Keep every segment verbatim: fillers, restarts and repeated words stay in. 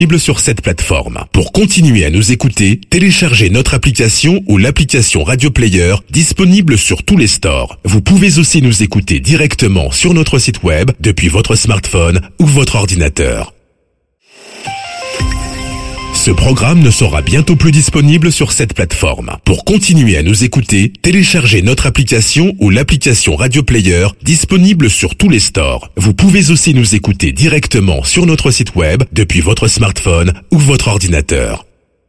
sur cette plateforme. Pour continuer à nous écouter, téléchargez notre application ou l'application Radio Player disponible sur tous les stores. Vous pouvez aussi nous écouter directement sur notre site web depuis votre smartphone ou votre ordinateur. Ce programme ne sera bientôt plus disponible sur cette plateforme. Pour continuer à nous écouter, téléchargez notre application ou l'application Radio Player disponible sur tous les stores. Vous pouvez aussi nous écouter directement sur notre site web depuis votre smartphone ou votre ordinateur.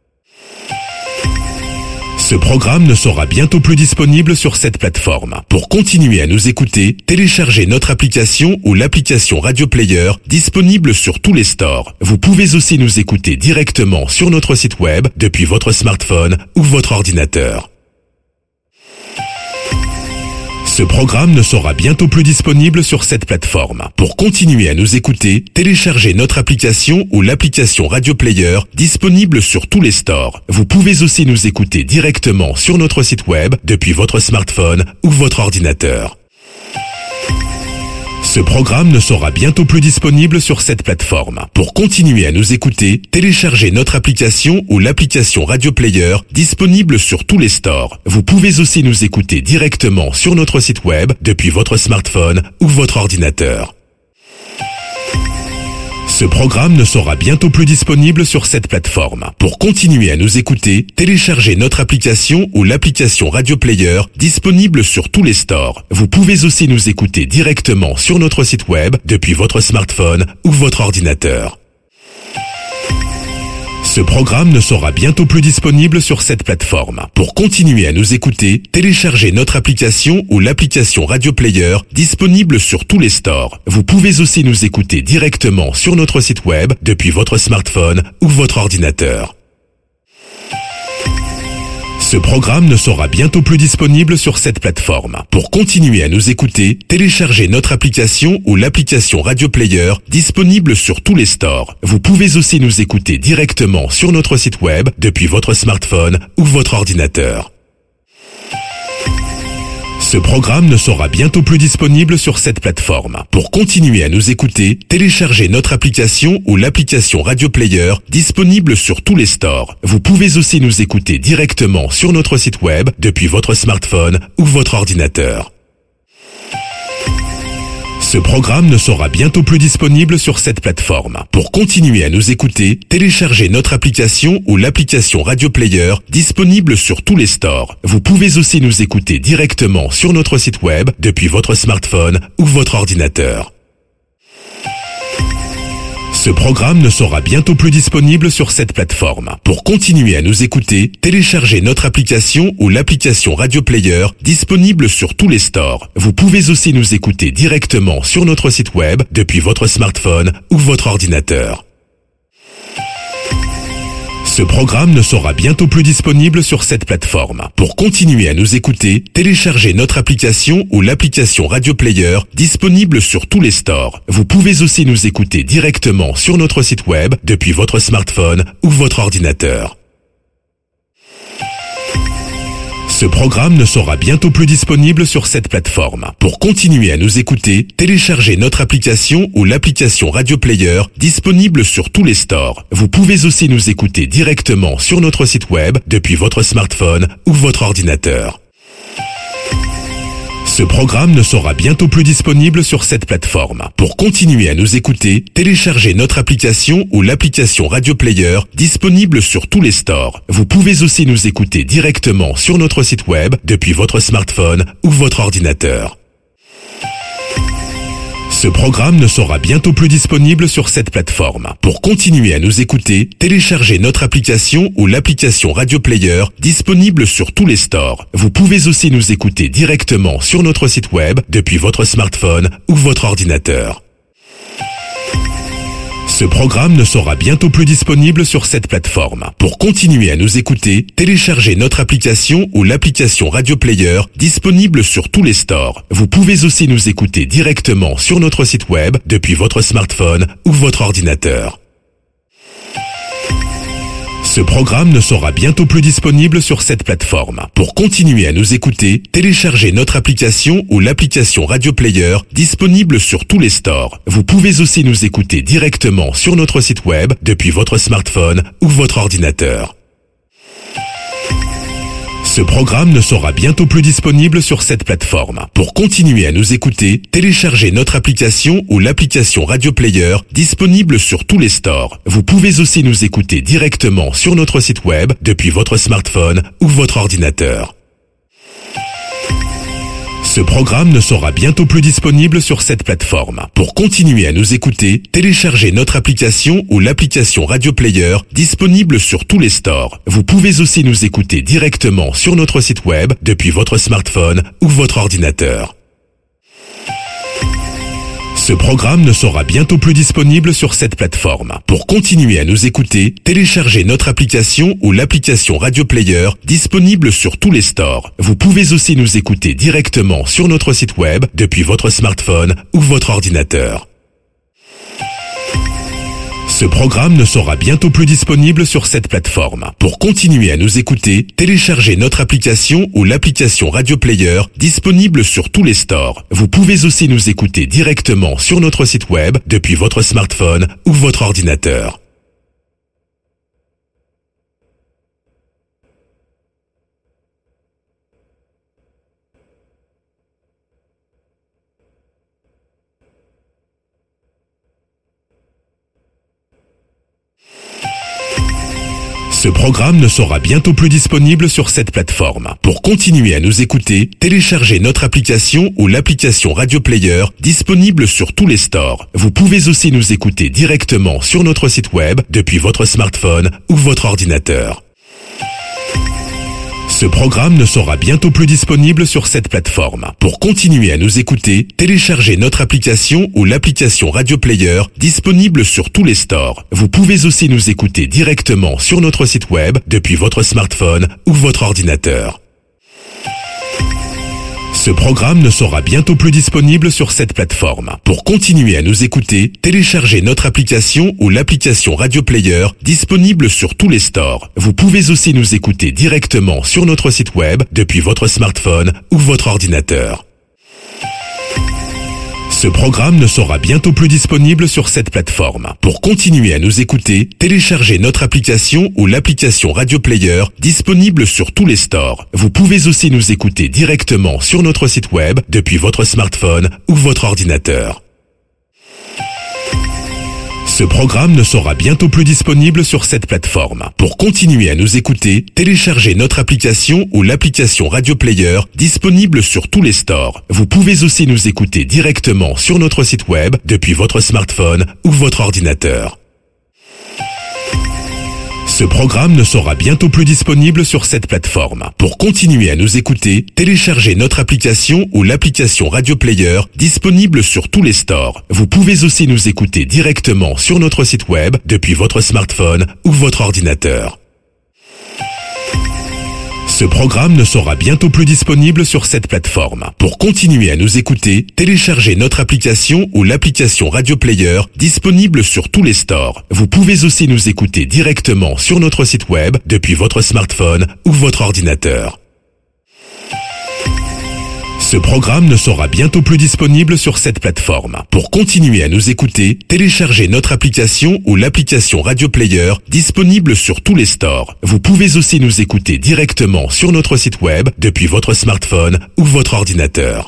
Ce programme ne sera bientôt plus disponible sur cette plateforme. Pour continuer à nous écouter, téléchargez notre application ou l'application Radio Player disponible sur tous les stores. Vous pouvez aussi nous écouter directement sur notre site web depuis votre smartphone ou votre ordinateur. Ce programme ne sera bientôt plus disponible sur cette plateforme. Pour continuer à nous écouter, téléchargez notre application ou l'application Radio Player disponible sur tous les stores. Vous pouvez aussi nous écouter directement sur notre site web depuis votre smartphone ou votre ordinateur. Ce programme ne sera bientôt plus disponible sur cette plateforme. Pour continuer à nous écouter, téléchargez notre application ou l'application Radio Player disponible sur tous les stores. Vous pouvez aussi nous écouter directement sur notre site web depuis votre smartphone ou votre ordinateur. Ce programme ne sera bientôt plus disponible sur cette plateforme. Pour continuer à nous écouter, téléchargez notre application ou l'application Radio Player disponible sur tous les stores. Vous pouvez aussi nous écouter directement sur notre site web depuis votre smartphone ou votre ordinateur. Ce programme ne sera bientôt plus disponible sur cette plateforme. Pour continuer à nous écouter, téléchargez notre application ou l'application Radio Player disponible sur tous les stores. Vous pouvez aussi nous écouter directement sur notre site web depuis votre smartphone ou votre ordinateur. Ce programme ne sera bientôt plus disponible sur cette plateforme. Pour continuer à nous écouter, téléchargez notre application ou l'application Radio Player disponible sur tous les stores. Vous pouvez aussi nous écouter directement sur notre site web depuis votre smartphone ou votre ordinateur. Ce programme ne sera bientôt plus disponible sur cette plateforme. Pour continuer à nous écouter, téléchargez notre application ou l'application Radio Player disponible sur tous les stores. Vous pouvez aussi nous écouter directement sur notre site web depuis votre smartphone ou votre ordinateur. Ce programme ne sera bientôt plus disponible sur cette plateforme. Pour continuer à nous écouter, téléchargez notre application ou l'application Radio Player disponible sur tous les stores. Vous pouvez aussi nous écouter directement sur notre site web depuis votre smartphone ou votre ordinateur. Ce programme ne sera bientôt plus disponible sur cette plateforme. Pour continuer à nous écouter, téléchargez notre application ou l'application Radio Player disponible sur tous les stores. Vous pouvez aussi nous écouter directement sur notre site web depuis votre smartphone ou votre ordinateur. Ce programme ne sera bientôt plus disponible sur cette plateforme. Pour continuer à nous écouter, téléchargez notre application ou l'application Radio Player disponible sur tous les stores. Vous pouvez aussi nous écouter directement sur notre site web depuis votre smartphone ou votre ordinateur. Ce programme ne sera bientôt plus disponible sur cette plateforme. Pour continuer à nous écouter, téléchargez notre application ou l'application Radio Player disponible sur tous les stores. Vous pouvez aussi nous écouter directement sur notre site web depuis votre smartphone ou votre ordinateur. Ce programme ne sera bientôt plus disponible sur cette plateforme. Pour continuer à nous écouter, téléchargez notre application ou l'application Radio Player disponible sur tous les stores. Vous pouvez aussi nous écouter directement sur notre site web depuis votre smartphone ou votre ordinateur. Ce programme ne sera bientôt plus disponible sur cette plateforme. Pour continuer à nous écouter, téléchargez notre application ou l'application Radio Player disponible sur tous les stores. Vous pouvez aussi nous écouter directement sur notre site web depuis votre smartphone ou votre ordinateur. Ce programme ne sera bientôt plus disponible sur cette plateforme. Pour continuer à nous écouter, téléchargez notre application ou l'application Radio Player disponible sur tous les stores. Vous pouvez aussi nous écouter directement sur notre site web depuis votre smartphone ou votre ordinateur. Ce programme ne sera bientôt plus disponible sur cette plateforme. Pour continuer à nous écouter, téléchargez notre application ou l'application Radio Player disponible sur tous les stores. Vous pouvez aussi nous écouter directement sur notre site web depuis votre smartphone ou votre ordinateur. Ce programme ne sera bientôt plus disponible sur cette plateforme. Pour continuer à nous écouter, téléchargez notre application ou l'application Radio Player disponible sur tous les stores. Vous pouvez aussi nous écouter directement sur notre site web depuis votre smartphone ou votre ordinateur. Ce programme ne sera bientôt plus disponible sur cette plateforme. Pour continuer à nous écouter, téléchargez notre application ou l'application Radio Player disponible sur tous les stores. Vous pouvez aussi nous écouter directement sur notre site web depuis votre smartphone ou votre ordinateur. Ce programme ne sera bientôt plus disponible sur cette plateforme. Pour continuer à nous écouter, téléchargez notre application ou l'application Radio Player disponible sur tous les stores. Vous pouvez aussi nous écouter directement sur notre site web depuis votre smartphone ou votre ordinateur. Ce programme ne sera bientôt plus disponible sur cette plateforme. Pour continuer à nous écouter, téléchargez notre application ou l'application Radio Player disponible sur tous les stores. Vous pouvez aussi nous écouter directement sur notre site web depuis votre smartphone ou votre ordinateur. Ce programme ne sera bientôt plus disponible sur cette plateforme. Pour continuer à nous écouter, téléchargez notre application ou l'application Radio Player disponible sur tous les stores. Vous pouvez aussi nous écouter directement sur notre site web depuis votre smartphone ou votre ordinateur. Ce programme ne sera bientôt plus disponible sur cette plateforme. Pour continuer à nous écouter, téléchargez notre application ou l'application Radio Player disponible sur tous les stores. Vous pouvez aussi nous écouter directement sur notre site web depuis votre smartphone ou votre ordinateur. Ce programme ne sera bientôt plus disponible sur cette plateforme. Pour continuer à nous écouter, téléchargez notre application ou l'application Radio Player disponible sur tous les stores. Vous pouvez aussi nous écouter directement sur notre site web depuis votre smartphone ou votre ordinateur. Ce programme ne sera bientôt plus disponible sur cette plateforme. Pour continuer à nous écouter, téléchargez notre application ou l'application Radio Player disponible sur tous les stores. Vous pouvez aussi nous écouter directement sur notre site web depuis votre smartphone ou votre ordinateur. Ce programme ne sera bientôt plus disponible sur cette plateforme. Pour continuer à nous écouter, téléchargez notre application ou l'application Radio Player disponible sur tous les stores. Vous pouvez aussi nous écouter directement sur notre site web depuis votre smartphone ou votre ordinateur. Ce programme ne sera bientôt plus disponible sur cette plateforme. Pour continuer à nous écouter, téléchargez notre application ou l'application Radio Player disponible sur tous les stores. Vous pouvez aussi nous écouter directement sur notre site web depuis votre smartphone ou votre ordinateur. Ce programme ne sera bientôt plus disponible sur cette plateforme. Pour continuer à nous écouter, téléchargez notre application ou l'application Radio Player disponible sur tous les stores. Vous pouvez aussi nous écouter directement sur notre site web depuis votre smartphone ou votre ordinateur. Ce programme ne sera bientôt plus disponible sur cette plateforme. Pour continuer à nous écouter, téléchargez notre application ou l'application Radio Player disponible sur tous les stores. Vous pouvez aussi nous écouter directement sur notre site web depuis votre smartphone ou votre ordinateur.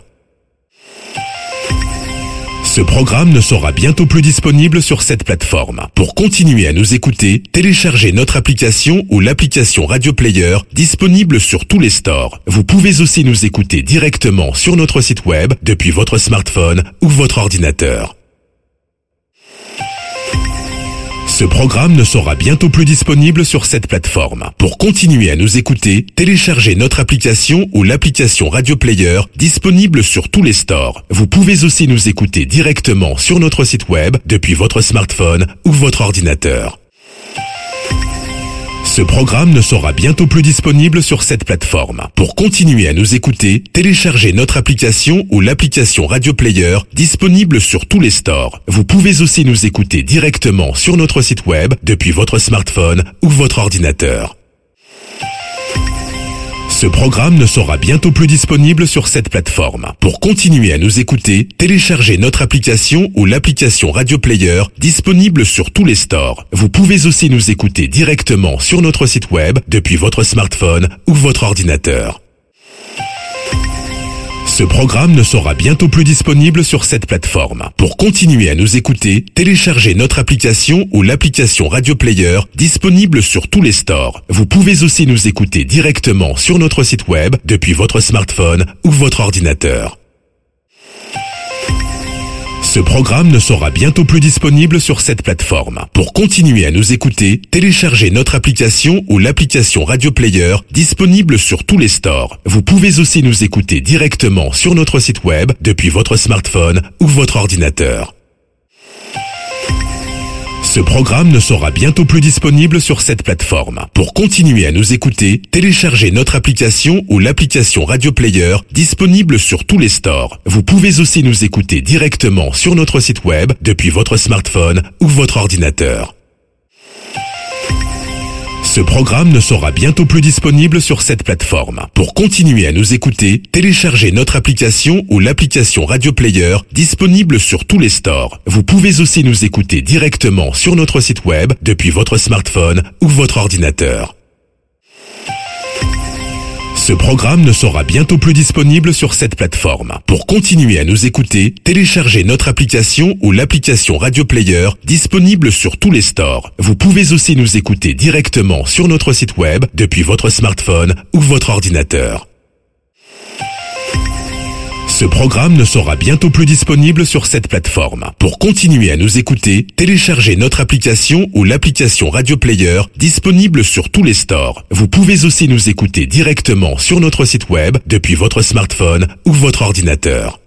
Ce programme ne sera bientôt plus disponible sur cette plateforme. Pour continuer à nous écouter, téléchargez notre application ou l'application Radio Player disponible sur tous les stores. Vous pouvez aussi nous écouter directement sur notre site web depuis votre smartphone ou votre ordinateur. Ce programme ne sera bientôt plus disponible sur cette plateforme. Pour continuer à nous écouter, téléchargez notre application ou l'application Radio Player disponible sur tous les stores. Vous pouvez aussi nous écouter directement sur notre site web depuis votre smartphone ou votre ordinateur. Ce programme ne sera bientôt plus disponible sur cette plateforme. Pour continuer à nous écouter, téléchargez notre application ou l'application Radio Player disponible sur tous les stores. Vous pouvez aussi nous écouter directement sur notre site web depuis votre smartphone ou votre ordinateur. Ce programme ne sera bientôt plus disponible sur cette plateforme. Pour continuer à nous écouter, téléchargez notre application ou l'application Radio Player disponible sur tous les stores. Vous pouvez aussi nous écouter directement sur notre site web depuis votre smartphone ou votre ordinateur. Ce programme ne sera bientôt plus disponible sur cette plateforme. Pour continuer à nous écouter, téléchargez notre application ou l'application Radio Player disponible sur tous les stores. Vous pouvez aussi nous écouter directement sur notre site web depuis votre smartphone ou votre ordinateur. Ce programme ne sera bientôt plus disponible sur cette plateforme. Pour continuer à nous écouter, téléchargez notre application ou l'application Radio Player disponible sur tous les stores. Vous pouvez aussi nous écouter directement sur notre site web depuis votre smartphone ou votre ordinateur. Ce programme ne sera bientôt plus disponible sur cette plateforme. Pour continuer à nous écouter, téléchargez notre application ou l'application Radio Player disponible sur tous les stores. Vous pouvez aussi nous écouter directement sur notre site web depuis votre smartphone ou votre ordinateur. Ce programme ne sera bientôt plus disponible sur cette plateforme. Pour continuer à nous écouter, téléchargez notre application ou l'application Radio Player disponible sur tous les stores. Vous pouvez aussi nous écouter directement sur notre site web depuis votre smartphone ou votre ordinateur. Ce programme ne sera bientôt plus disponible sur cette plateforme. Pour continuer à nous écouter, téléchargez notre application ou l'application Radio Player disponible sur tous les stores. Vous pouvez aussi nous écouter directement sur notre site web depuis votre smartphone ou votre ordinateur. Ce programme ne sera bientôt plus disponible sur cette plateforme. Pour continuer à nous écouter, téléchargez notre application ou l'application Radio Player disponible sur tous les stores. Vous pouvez aussi nous écouter directement sur notre site web depuis votre smartphone ou votre ordinateur.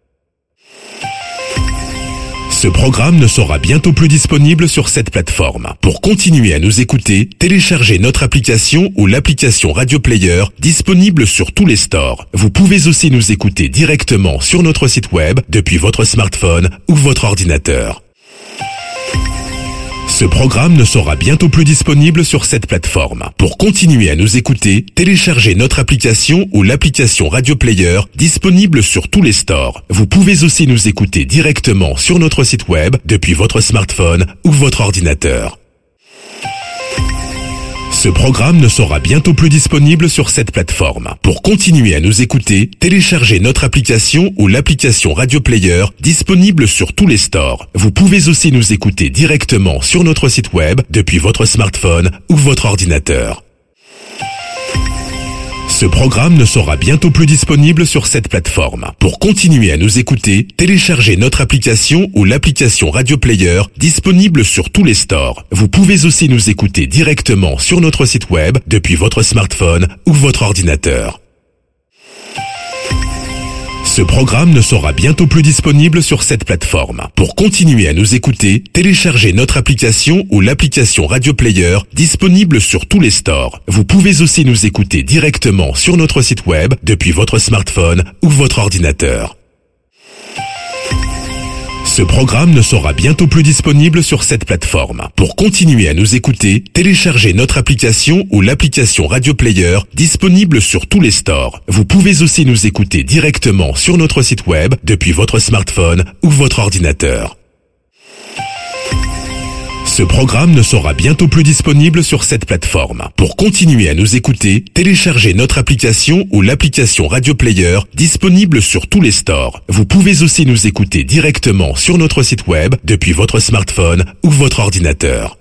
Ce programme ne sera bientôt plus disponible sur cette plateforme. Pour continuer à nous écouter, téléchargez notre application ou l'application Radio Player disponible sur tous les stores. Vous pouvez aussi nous écouter directement sur notre site web depuis votre smartphone ou votre ordinateur. Ce programme ne sera bientôt plus disponible sur cette plateforme. Pour continuer à nous écouter, téléchargez notre application ou l'application Radio Player disponible sur tous les stores. Vous pouvez aussi nous écouter directement sur notre site web depuis votre smartphone ou votre ordinateur. Ce programme ne sera bientôt plus disponible sur cette plateforme. Pour continuer à nous écouter, téléchargez notre application ou l'application Radio Player disponible sur tous les stores. Vous pouvez aussi nous écouter directement sur notre site web depuis votre smartphone ou votre ordinateur. Ce programme ne sera bientôt plus disponible sur cette plateforme. Pour continuer à nous écouter, téléchargez notre application ou l'application Radio Player disponible sur tous les stores. Vous pouvez aussi nous écouter directement sur notre site web depuis votre smartphone ou votre ordinateur. Ce programme ne sera bientôt plus disponible sur cette plateforme. Pour continuer à nous écouter, téléchargez notre application ou l'application Radio Player disponible sur tous les stores. Vous pouvez aussi nous écouter directement sur notre site web depuis votre smartphone ou votre ordinateur. Ce programme ne sera bientôt plus disponible sur cette plateforme. Pour continuer à nous écouter, téléchargez notre application ou l'application Radio Player disponible sur tous les stores. Vous pouvez aussi nous écouter directement sur notre site web depuis votre smartphone ou votre ordinateur. Ce programme ne sera bientôt plus disponible sur cette plateforme. Pour continuer à nous écouter, téléchargez notre application ou l'application Radio Player disponible sur tous les stores. Vous pouvez aussi nous écouter directement sur notre site web depuis votre smartphone ou votre ordinateur.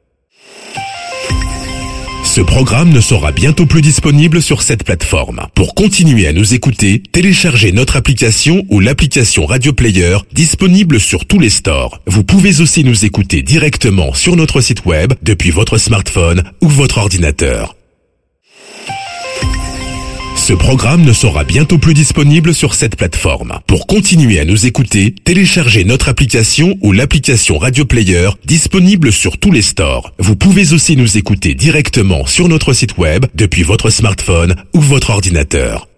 Ce programme ne sera bientôt plus disponible sur cette plateforme. Pour continuer à nous écouter, téléchargez notre application ou l'application Radio Player disponible sur tous les stores. Vous pouvez aussi nous écouter directement sur notre site web depuis votre smartphone ou votre ordinateur. Ce programme ne sera bientôt plus disponible sur cette plateforme. Pour continuer à nous écouter, téléchargez notre application ou l'application Radio Player disponible sur tous les stores. Vous pouvez aussi nous écouter directement sur notre site web depuis votre smartphone ou votre ordinateur.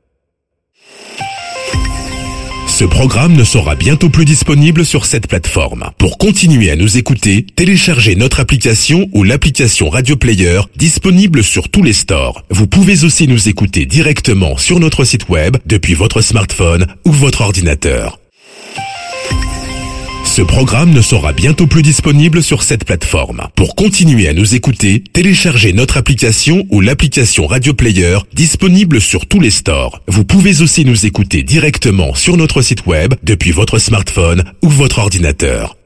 Ce programme ne sera bientôt plus disponible sur cette plateforme. Pour continuer à nous écouter, téléchargez notre application ou l'application Radio Player disponible sur tous les stores. Vous pouvez aussi nous écouter directement sur notre site web depuis votre smartphone ou votre ordinateur. Ce programme ne sera bientôt plus disponible sur cette plateforme. Pour continuer à nous écouter, téléchargez notre application ou l'application Radio Player disponible sur tous les stores. Vous pouvez aussi nous écouter directement sur notre site web depuis votre smartphone ou votre ordinateur.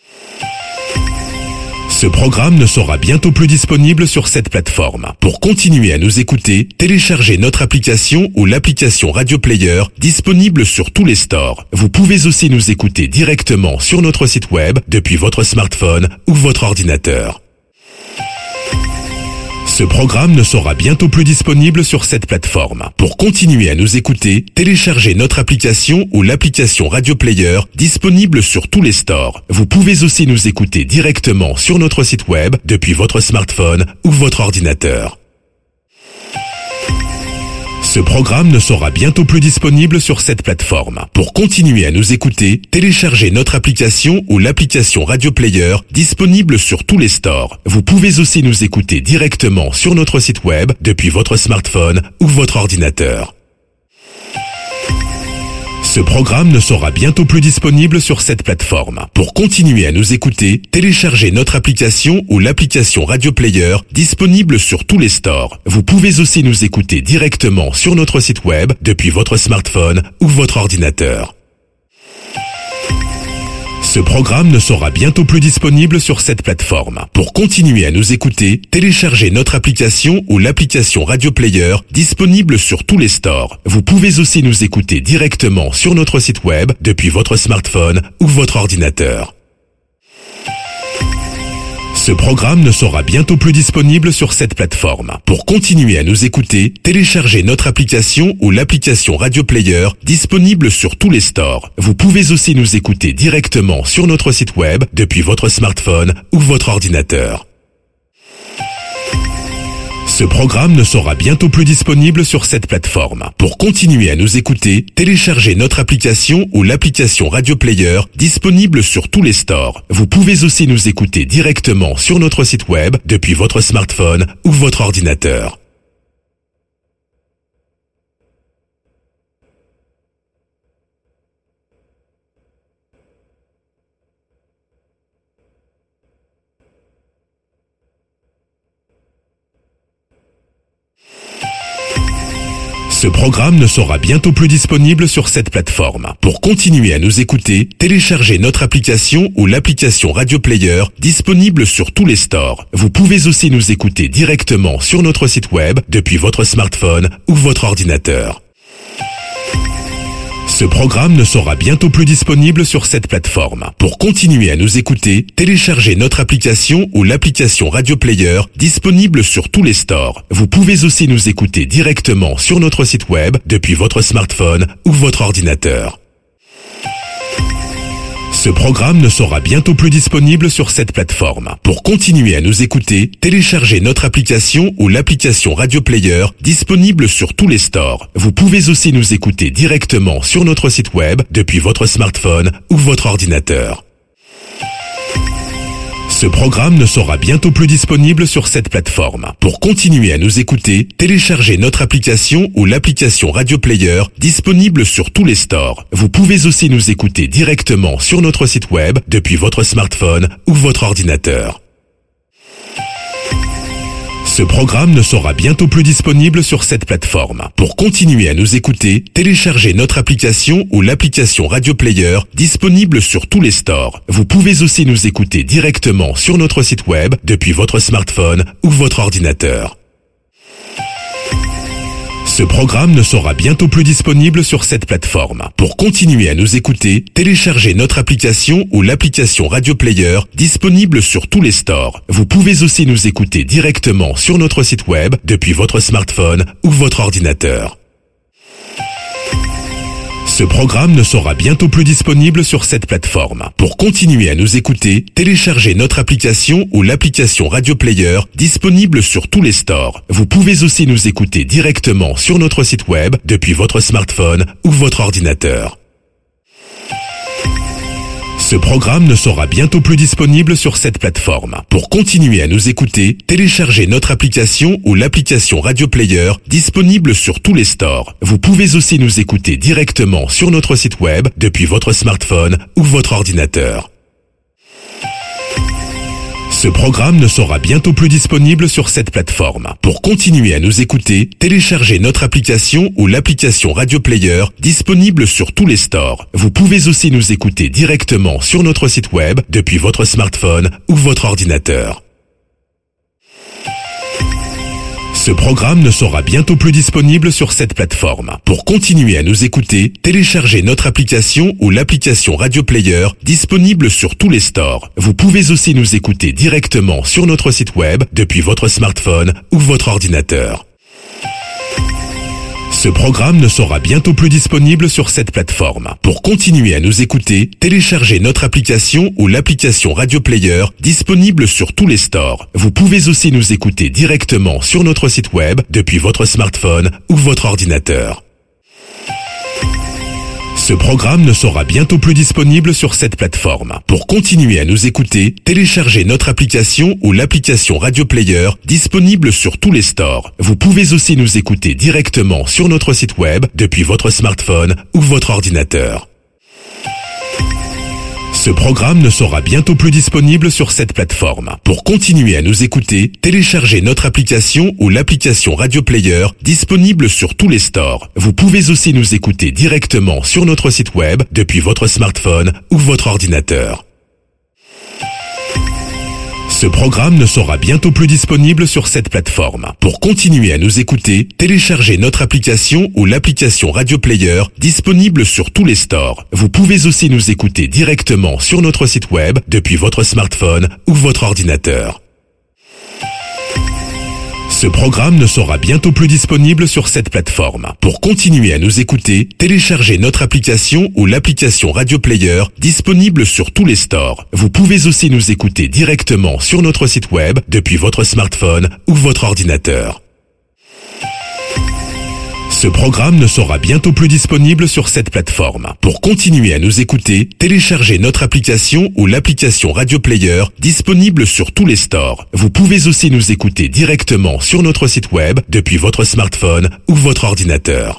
Ce programme ne sera bientôt plus disponible sur cette plateforme. Pour continuer à nous écouter, téléchargez notre application ou l'application Radio Player disponible sur tous les stores. Vous pouvez aussi nous écouter directement sur notre site web depuis votre smartphone ou votre ordinateur. Ce programme ne sera bientôt plus disponible sur cette plateforme. Pour continuer à nous écouter, téléchargez notre application ou l'application Radio Player disponible sur tous les stores. Vous pouvez aussi nous écouter directement sur notre site web depuis votre smartphone ou votre ordinateur. Ce programme ne sera bientôt plus disponible sur cette plateforme. Pour continuer à nous écouter, téléchargez notre application ou l'application Radio Player disponible sur tous les stores. Vous pouvez aussi nous écouter directement sur notre site web depuis votre smartphone ou votre ordinateur. Ce programme ne sera bientôt plus disponible sur cette plateforme. Pour continuer à nous écouter, téléchargez notre application ou l'application Radio Player disponible sur tous les stores. Vous pouvez aussi nous écouter directement sur notre site web depuis votre smartphone ou votre ordinateur. Ce programme ne sera bientôt plus disponible sur cette plateforme. Pour continuer à nous écouter, téléchargez notre application ou l'application Radio Player disponible sur tous les stores. Vous pouvez aussi nous écouter directement sur notre site web depuis votre smartphone ou votre ordinateur. Ce programme ne sera bientôt plus disponible sur cette plateforme. Pour continuer à nous écouter, téléchargez notre application ou l'application Radio Player disponible sur tous les stores. Vous pouvez aussi nous écouter directement sur notre site web depuis votre smartphone ou votre ordinateur. Ce programme ne sera bientôt plus disponible sur cette plateforme. Pour continuer à nous écouter, téléchargez notre application ou l'application Radio Player disponible sur tous les stores. Vous pouvez aussi nous écouter directement sur notre site web depuis votre smartphone ou votre ordinateur. Ce programme ne sera bientôt plus disponible sur cette plateforme. Pour continuer à nous écouter, téléchargez notre application ou l'application Radio Player disponible sur tous les stores. Vous pouvez aussi nous écouter directement sur notre site web depuis votre smartphone ou votre ordinateur. Ce programme ne sera bientôt plus disponible sur cette plateforme. Pour continuer à nous écouter, téléchargez notre application ou l'application Radio Player disponible sur tous les stores. Vous pouvez aussi nous écouter directement sur notre site web depuis votre smartphone ou votre ordinateur. Ce programme ne sera bientôt plus disponible sur cette plateforme. Pour continuer à nous écouter, téléchargez notre application ou l'application Radio Player disponible sur tous les stores. Vous pouvez aussi nous écouter directement sur notre site web depuis votre smartphone ou votre ordinateur. Ce programme ne sera bientôt plus disponible sur cette plateforme. Pour continuer à nous écouter, téléchargez notre application ou l'application Radio Player disponible sur tous les stores. Vous pouvez aussi nous écouter directement sur notre site web depuis votre smartphone ou votre ordinateur. Ce programme ne sera bientôt plus disponible sur cette plateforme. Pour continuer à nous écouter, téléchargez notre application ou l'application Radio Player disponible sur tous les stores. Vous pouvez aussi nous écouter directement sur notre site web depuis votre smartphone ou votre ordinateur. Ce programme ne sera bientôt plus disponible sur cette plateforme. Pour continuer à nous écouter, téléchargez notre application ou l'application Radio Player disponible sur tous les stores. Vous pouvez aussi nous écouter directement sur notre site web depuis votre smartphone ou votre ordinateur. Ce programme ne sera bientôt plus disponible sur cette plateforme. Pour continuer à nous écouter, téléchargez notre application ou l'application Radio Player disponible sur tous les stores. Vous pouvez aussi nous écouter directement sur notre site web depuis votre smartphone ou votre ordinateur. Ce programme ne sera bientôt plus disponible sur cette plateforme. Pour continuer à nous écouter, téléchargez notre application ou l'application Radio Player disponible sur tous les stores. Vous pouvez aussi nous écouter directement sur notre site web depuis votre smartphone ou votre ordinateur. Ce programme ne sera bientôt plus disponible sur cette plateforme. Pour continuer à nous écouter, téléchargez notre application ou l'application Radio Player disponible sur tous les stores. Vous pouvez aussi nous écouter directement sur notre site web depuis votre smartphone ou votre ordinateur. Ce programme ne sera bientôt plus disponible sur cette plateforme. Pour continuer à nous écouter, téléchargez notre application ou l'application Radio Player disponible sur tous les stores. Vous pouvez aussi nous écouter directement sur notre site web depuis votre smartphone ou votre ordinateur. Ce programme ne sera bientôt plus disponible sur cette plateforme. Pour continuer à nous écouter, téléchargez notre application ou l'application Radio Player disponible sur tous les stores. Vous pouvez aussi nous écouter directement sur notre site web depuis votre smartphone ou votre ordinateur. Ce programme ne sera bientôt plus disponible sur cette plateforme. Pour continuer à nous écouter, téléchargez notre application ou l'application Radio Player disponible sur tous les stores. Vous pouvez aussi nous écouter directement sur notre site web depuis votre smartphone ou votre ordinateur. Ce programme ne sera bientôt plus disponible sur cette plateforme. Pour continuer à nous écouter, téléchargez notre application ou l'application Radio Player disponible sur tous les stores. Vous pouvez aussi nous écouter directement sur notre site web depuis votre smartphone ou votre ordinateur. Ce programme ne sera bientôt plus disponible sur cette plateforme. Pour continuer à nous écouter, téléchargez notre application ou l'application Radio Player disponible sur tous les stores. Vous pouvez aussi nous écouter directement sur notre site web depuis votre smartphone ou votre ordinateur. Ce programme ne sera bientôt plus disponible sur cette plateforme. Pour continuer à nous écouter, téléchargez notre application ou l'application Radio Player disponible sur tous les stores. Vous pouvez aussi nous écouter directement sur notre site web depuis votre smartphone ou votre ordinateur. Ce programme ne sera bientôt plus disponible sur cette plateforme. Pour continuer à nous écouter, téléchargez notre application ou l'application Radio Player disponible sur tous les stores. Vous pouvez aussi nous écouter directement sur notre site web depuis votre smartphone ou votre ordinateur.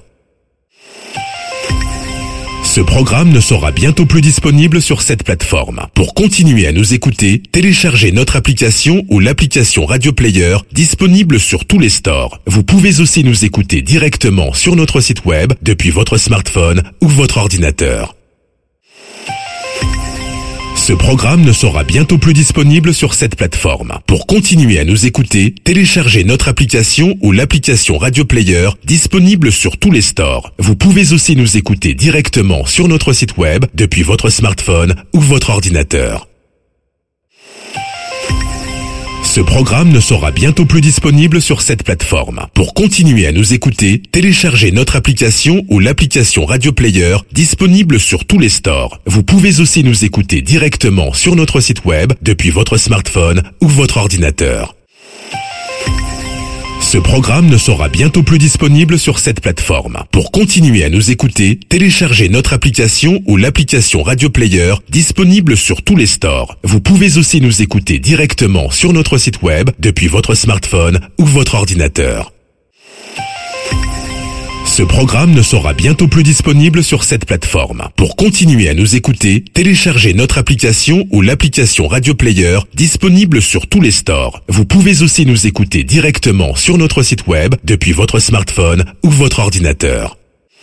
Ce programme ne sera bientôt plus disponible sur cette plateforme. Pour continuer à nous écouter, téléchargez notre application ou l'application Radio Player disponible sur tous les stores. Vous pouvez aussi nous écouter directement sur notre site web depuis votre smartphone ou votre ordinateur. Ce programme ne sera bientôt plus disponible sur cette plateforme. Pour continuer à nous écouter, téléchargez notre application ou l'application Radio Player disponible sur tous les stores. Vous pouvez aussi nous écouter directement sur notre site web depuis votre smartphone ou votre ordinateur. Ce programme ne sera bientôt plus disponible sur cette plateforme. Pour continuer à nous écouter, téléchargez notre application ou l'application Radio Player disponible sur tous les stores. Vous pouvez aussi nous écouter directement sur notre site web depuis votre smartphone ou votre ordinateur. Ce programme ne sera bientôt plus disponible sur cette plateforme. Pour continuer à nous écouter, téléchargez notre application ou l'application Radio Player disponible sur tous les stores. Vous pouvez aussi nous écouter directement sur notre site web depuis votre smartphone ou votre ordinateur. Ce programme ne sera bientôt plus disponible sur cette plateforme. Pour continuer à nous écouter, téléchargez notre application ou l'application Radio Player disponible sur tous les stores. Vous pouvez aussi nous écouter directement sur notre site web depuis votre smartphone ou votre ordinateur.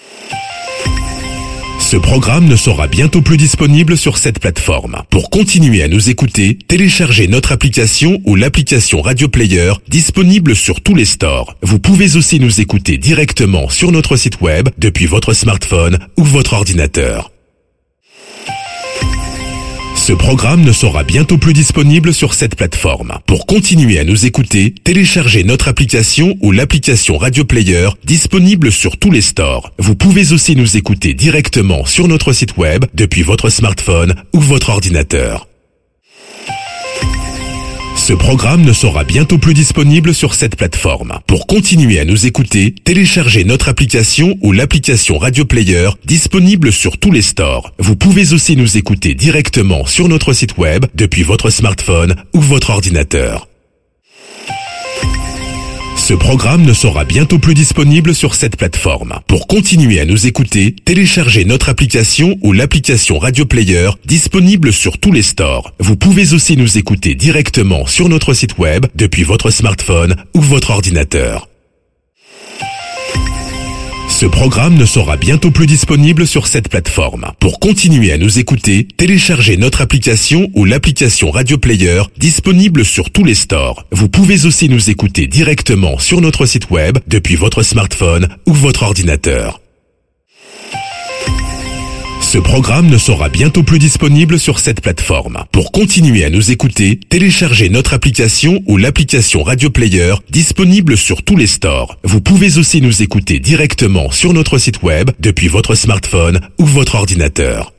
Ce programme ne sera bientôt plus disponible sur cette plateforme. Pour continuer à nous écouter, téléchargez notre application ou l'application Radio Player disponible sur tous les stores. Vous pouvez aussi nous écouter directement sur notre site web depuis votre smartphone ou votre ordinateur. Ce programme ne sera bientôt plus disponible sur cette plateforme. Pour continuer à nous écouter, téléchargez notre application ou l'application Radio Player disponible sur tous les stores. Vous pouvez aussi nous écouter directement sur notre site web depuis votre smartphone ou votre ordinateur. Ce programme ne sera bientôt plus disponible sur cette plateforme. Pour continuer à nous écouter, téléchargez notre application ou l'application Radio Player disponible sur tous les stores. Vous pouvez aussi nous écouter directement sur notre site web depuis votre smartphone ou votre ordinateur. Ce programme ne sera bientôt plus disponible sur cette plateforme. Pour continuer à nous écouter, téléchargez notre application ou l'application Radio Player disponible sur tous les stores. Vous pouvez aussi nous écouter directement sur notre site web depuis votre smartphone ou votre ordinateur. Ce programme ne sera bientôt plus disponible sur cette plateforme. Pour continuer à nous écouter, téléchargez notre application ou l'application Radio Player disponible sur tous les stores. Vous pouvez aussi nous écouter directement sur notre site web depuis votre smartphone ou votre ordinateur. Ce programme ne sera bientôt plus disponible sur cette plateforme. Pour continuer à nous écouter, téléchargez notre application ou l'application Radio Player disponible sur tous les stores. Vous pouvez aussi nous écouter directement sur notre site web depuis votre smartphone ou votre ordinateur.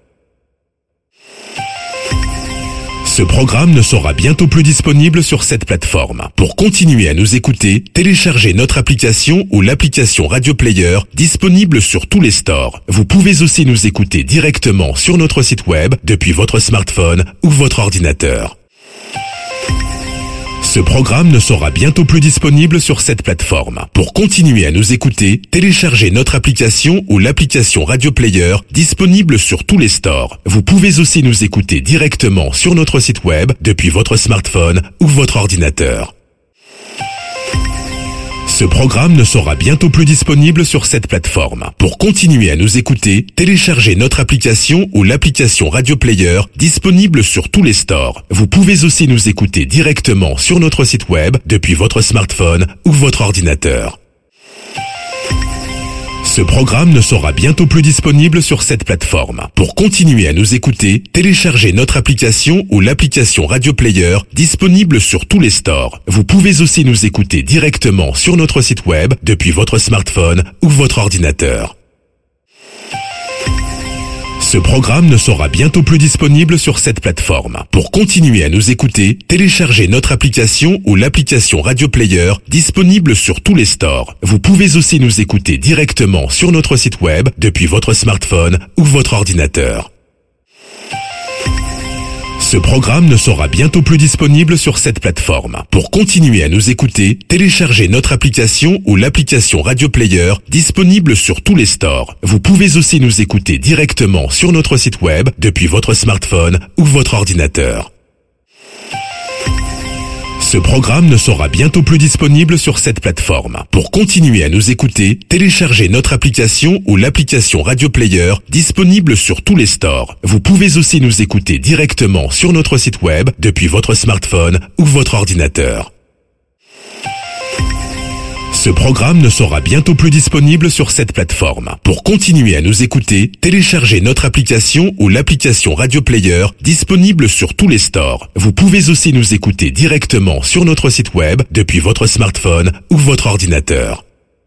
Ce programme ne sera bientôt plus disponible sur cette plateforme. Pour continuer à nous écouter, téléchargez notre application ou l'application Radio Player disponible sur tous les stores. Vous pouvez aussi nous écouter directement sur notre site web depuis votre smartphone ou votre ordinateur. Ce programme ne sera bientôt plus disponible sur cette plateforme. Pour continuer à nous écouter, téléchargez notre application ou l'application Radio Player disponible sur tous les stores. Vous pouvez aussi nous écouter directement sur notre site web depuis votre smartphone ou votre ordinateur. Ce programme ne sera bientôt plus disponible sur cette plateforme. Pour continuer à nous écouter, téléchargez notre application ou l'application Radio Player disponible sur tous les stores. Vous pouvez aussi nous écouter directement sur notre site web depuis votre smartphone ou votre ordinateur. Ce programme ne sera bientôt plus disponible sur cette plateforme. Pour continuer à nous écouter, téléchargez notre application ou l'application Radio Player disponible sur tous les stores. Vous pouvez aussi nous écouter directement sur notre site web depuis votre smartphone ou votre ordinateur. Ce programme ne sera bientôt plus disponible sur cette plateforme. Pour continuer à nous écouter, téléchargez notre application ou l'application Radio Player disponible sur tous les stores. Vous pouvez aussi nous écouter directement sur notre site web depuis votre smartphone ou votre ordinateur. Ce programme ne sera bientôt plus disponible sur cette plateforme. Pour continuer à nous écouter, téléchargez notre application ou l'application Radio Player disponible sur tous les stores. Vous pouvez aussi nous écouter directement sur notre site web depuis votre smartphone ou votre ordinateur. Ce programme ne sera bientôt plus disponible sur cette plateforme. Pour continuer à nous écouter, téléchargez notre application ou l'application Radio Player disponible sur tous les stores. Vous pouvez aussi nous écouter directement sur notre site web depuis votre smartphone ou votre ordinateur. Ce programme ne sera bientôt plus disponible sur cette plateforme. Pour continuer à nous écouter, téléchargez notre application ou l'application Radio Player disponible sur tous les stores. Vous pouvez aussi nous écouter directement sur notre site web depuis votre smartphone ou votre ordinateur.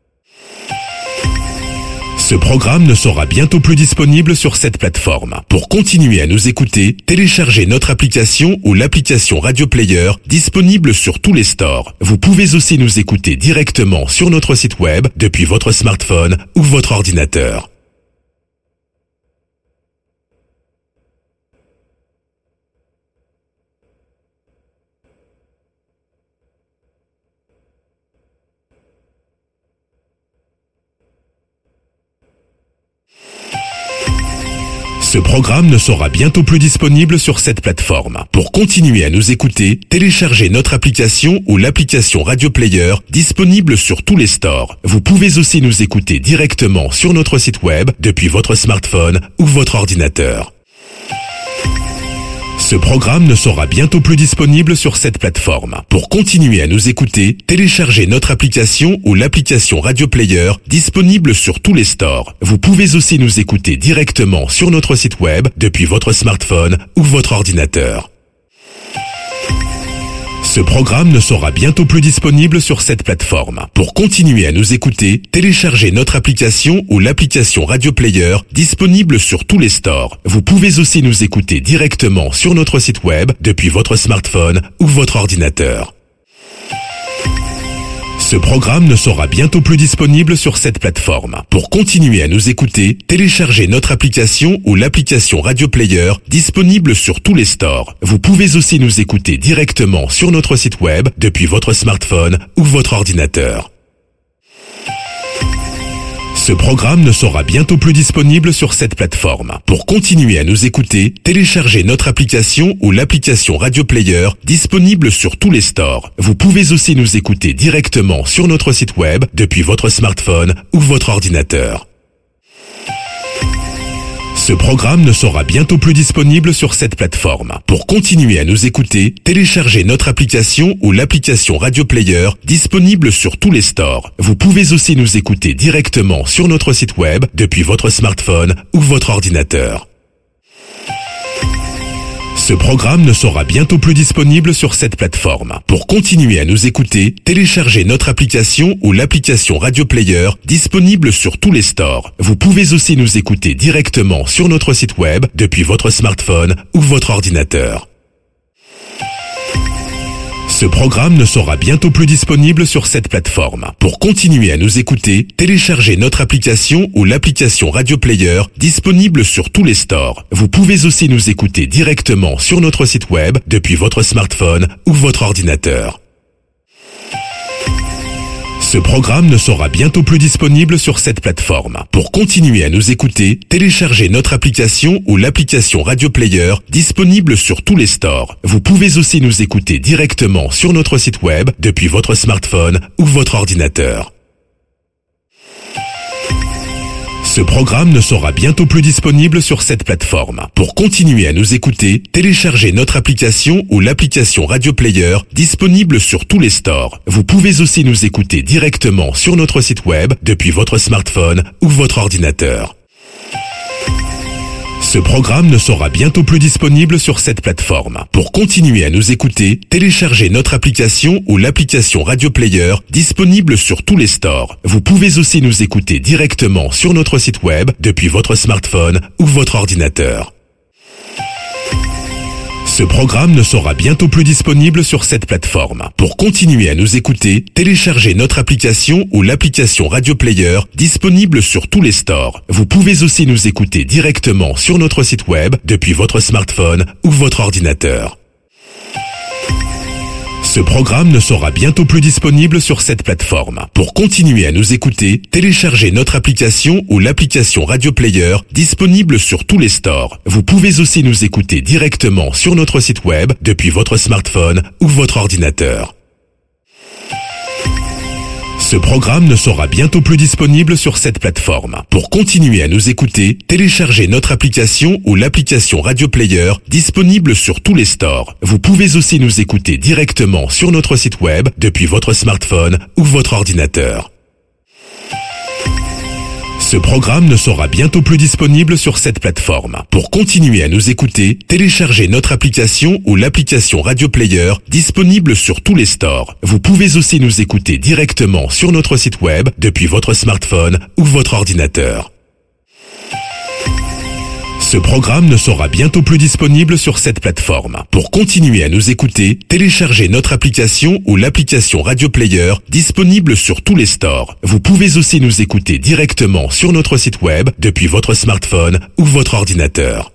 Ce programme ne sera bientôt plus disponible sur cette plateforme. Pour continuer à nous écouter, téléchargez notre application ou l'application Radio Player disponible sur tous les stores. Vous pouvez aussi nous écouter directement sur notre site web depuis votre smartphone ou votre ordinateur. Ce programme ne sera bientôt plus disponible sur cette plateforme. Pour continuer à nous écouter, téléchargez notre application ou l'application Radio Player disponible sur tous les stores. Vous pouvez aussi nous écouter directement sur notre site web depuis votre smartphone ou votre ordinateur. Ce programme ne sera bientôt plus disponible sur cette plateforme. Pour continuer à nous écouter, téléchargez notre application ou l'application Radio Player disponible sur tous les stores. Vous pouvez aussi nous écouter directement sur notre site web depuis votre smartphone ou votre ordinateur. Ce programme ne sera bientôt plus disponible sur cette plateforme. Pour continuer à nous écouter, téléchargez notre application ou l'application Radio Player disponible sur tous les stores. Vous pouvez aussi nous écouter directement sur notre site web depuis votre smartphone ou votre ordinateur. Ce programme ne sera bientôt plus disponible sur cette plateforme. Pour continuer à nous écouter, téléchargez notre application ou l'application Radio Player disponible sur tous les stores. Vous pouvez aussi nous écouter directement sur notre site web depuis votre smartphone ou votre ordinateur. Ce programme ne sera bientôt plus disponible sur cette plateforme. Pour continuer à nous écouter, téléchargez notre application ou l'application Radio Player disponible sur tous les stores. Vous pouvez aussi nous écouter directement sur notre site web depuis votre smartphone ou votre ordinateur. Ce programme ne sera bientôt plus disponible sur cette plateforme. Pour continuer à nous écouter, téléchargez notre application ou l'application Radio Player disponible sur tous les stores. Vous pouvez aussi nous écouter directement sur notre site web depuis votre smartphone ou votre ordinateur. Ce programme ne sera bientôt plus disponible sur cette plateforme. Pour continuer à nous écouter, téléchargez notre application ou l'application Radio Player disponible sur tous les stores. Vous pouvez aussi nous écouter directement sur notre site web depuis votre smartphone ou votre ordinateur. Ce programme ne sera bientôt plus disponible sur cette plateforme. Pour continuer à nous écouter, téléchargez notre application ou l'application Radio Player disponible sur tous les stores. Vous pouvez aussi nous écouter directement sur notre site web depuis votre smartphone ou votre ordinateur. Ce programme ne sera bientôt plus disponible sur cette plateforme. Pour continuer à nous écouter, téléchargez notre application ou l'application Radio Player disponible sur tous les stores. Vous pouvez aussi nous écouter directement sur notre site web depuis votre smartphone ou votre ordinateur. Ce programme ne sera bientôt plus disponible sur cette plateforme. Pour continuer à nous écouter, téléchargez notre application ou l'application Radio Player disponible sur tous les stores. Vous pouvez aussi nous écouter directement sur notre site web depuis votre smartphone ou votre ordinateur. Ce programme ne sera bientôt plus disponible sur cette plateforme. Pour continuer à nous écouter, téléchargez notre application ou l'application Radio Player disponible sur tous les stores. Vous pouvez aussi nous écouter directement sur notre site web depuis votre smartphone ou votre ordinateur. Ce programme ne sera bientôt plus disponible sur cette plateforme. Pour continuer à nous écouter, téléchargez notre application ou l'application Radio Player disponible sur tous les stores. Vous pouvez aussi nous écouter directement sur notre site web depuis votre smartphone ou votre ordinateur. Ce programme ne sera bientôt plus disponible sur cette plateforme. Pour continuer à nous écouter, téléchargez notre application ou l'application Radio Player disponible sur tous les stores. Vous pouvez aussi nous écouter directement sur notre site web depuis votre smartphone ou votre ordinateur. Ce programme ne sera bientôt plus disponible sur cette plateforme. Pour continuer à nous écouter, téléchargez notre application ou l'application Radio Player disponible sur tous les stores. Vous pouvez aussi nous écouter directement sur notre site web depuis votre smartphone ou votre ordinateur. Ce programme ne sera bientôt plus disponible sur cette plateforme. Pour continuer à nous écouter, téléchargez notre application ou l'application Radio Player disponible sur tous les stores. Vous pouvez aussi nous écouter directement sur notre site web depuis votre smartphone ou votre ordinateur. Ce programme ne sera bientôt plus disponible sur cette plateforme. Pour continuer à nous écouter, téléchargez notre application ou l'application Radio Player disponible sur tous les stores. Vous pouvez aussi nous écouter directement sur notre site web depuis votre smartphone ou votre ordinateur.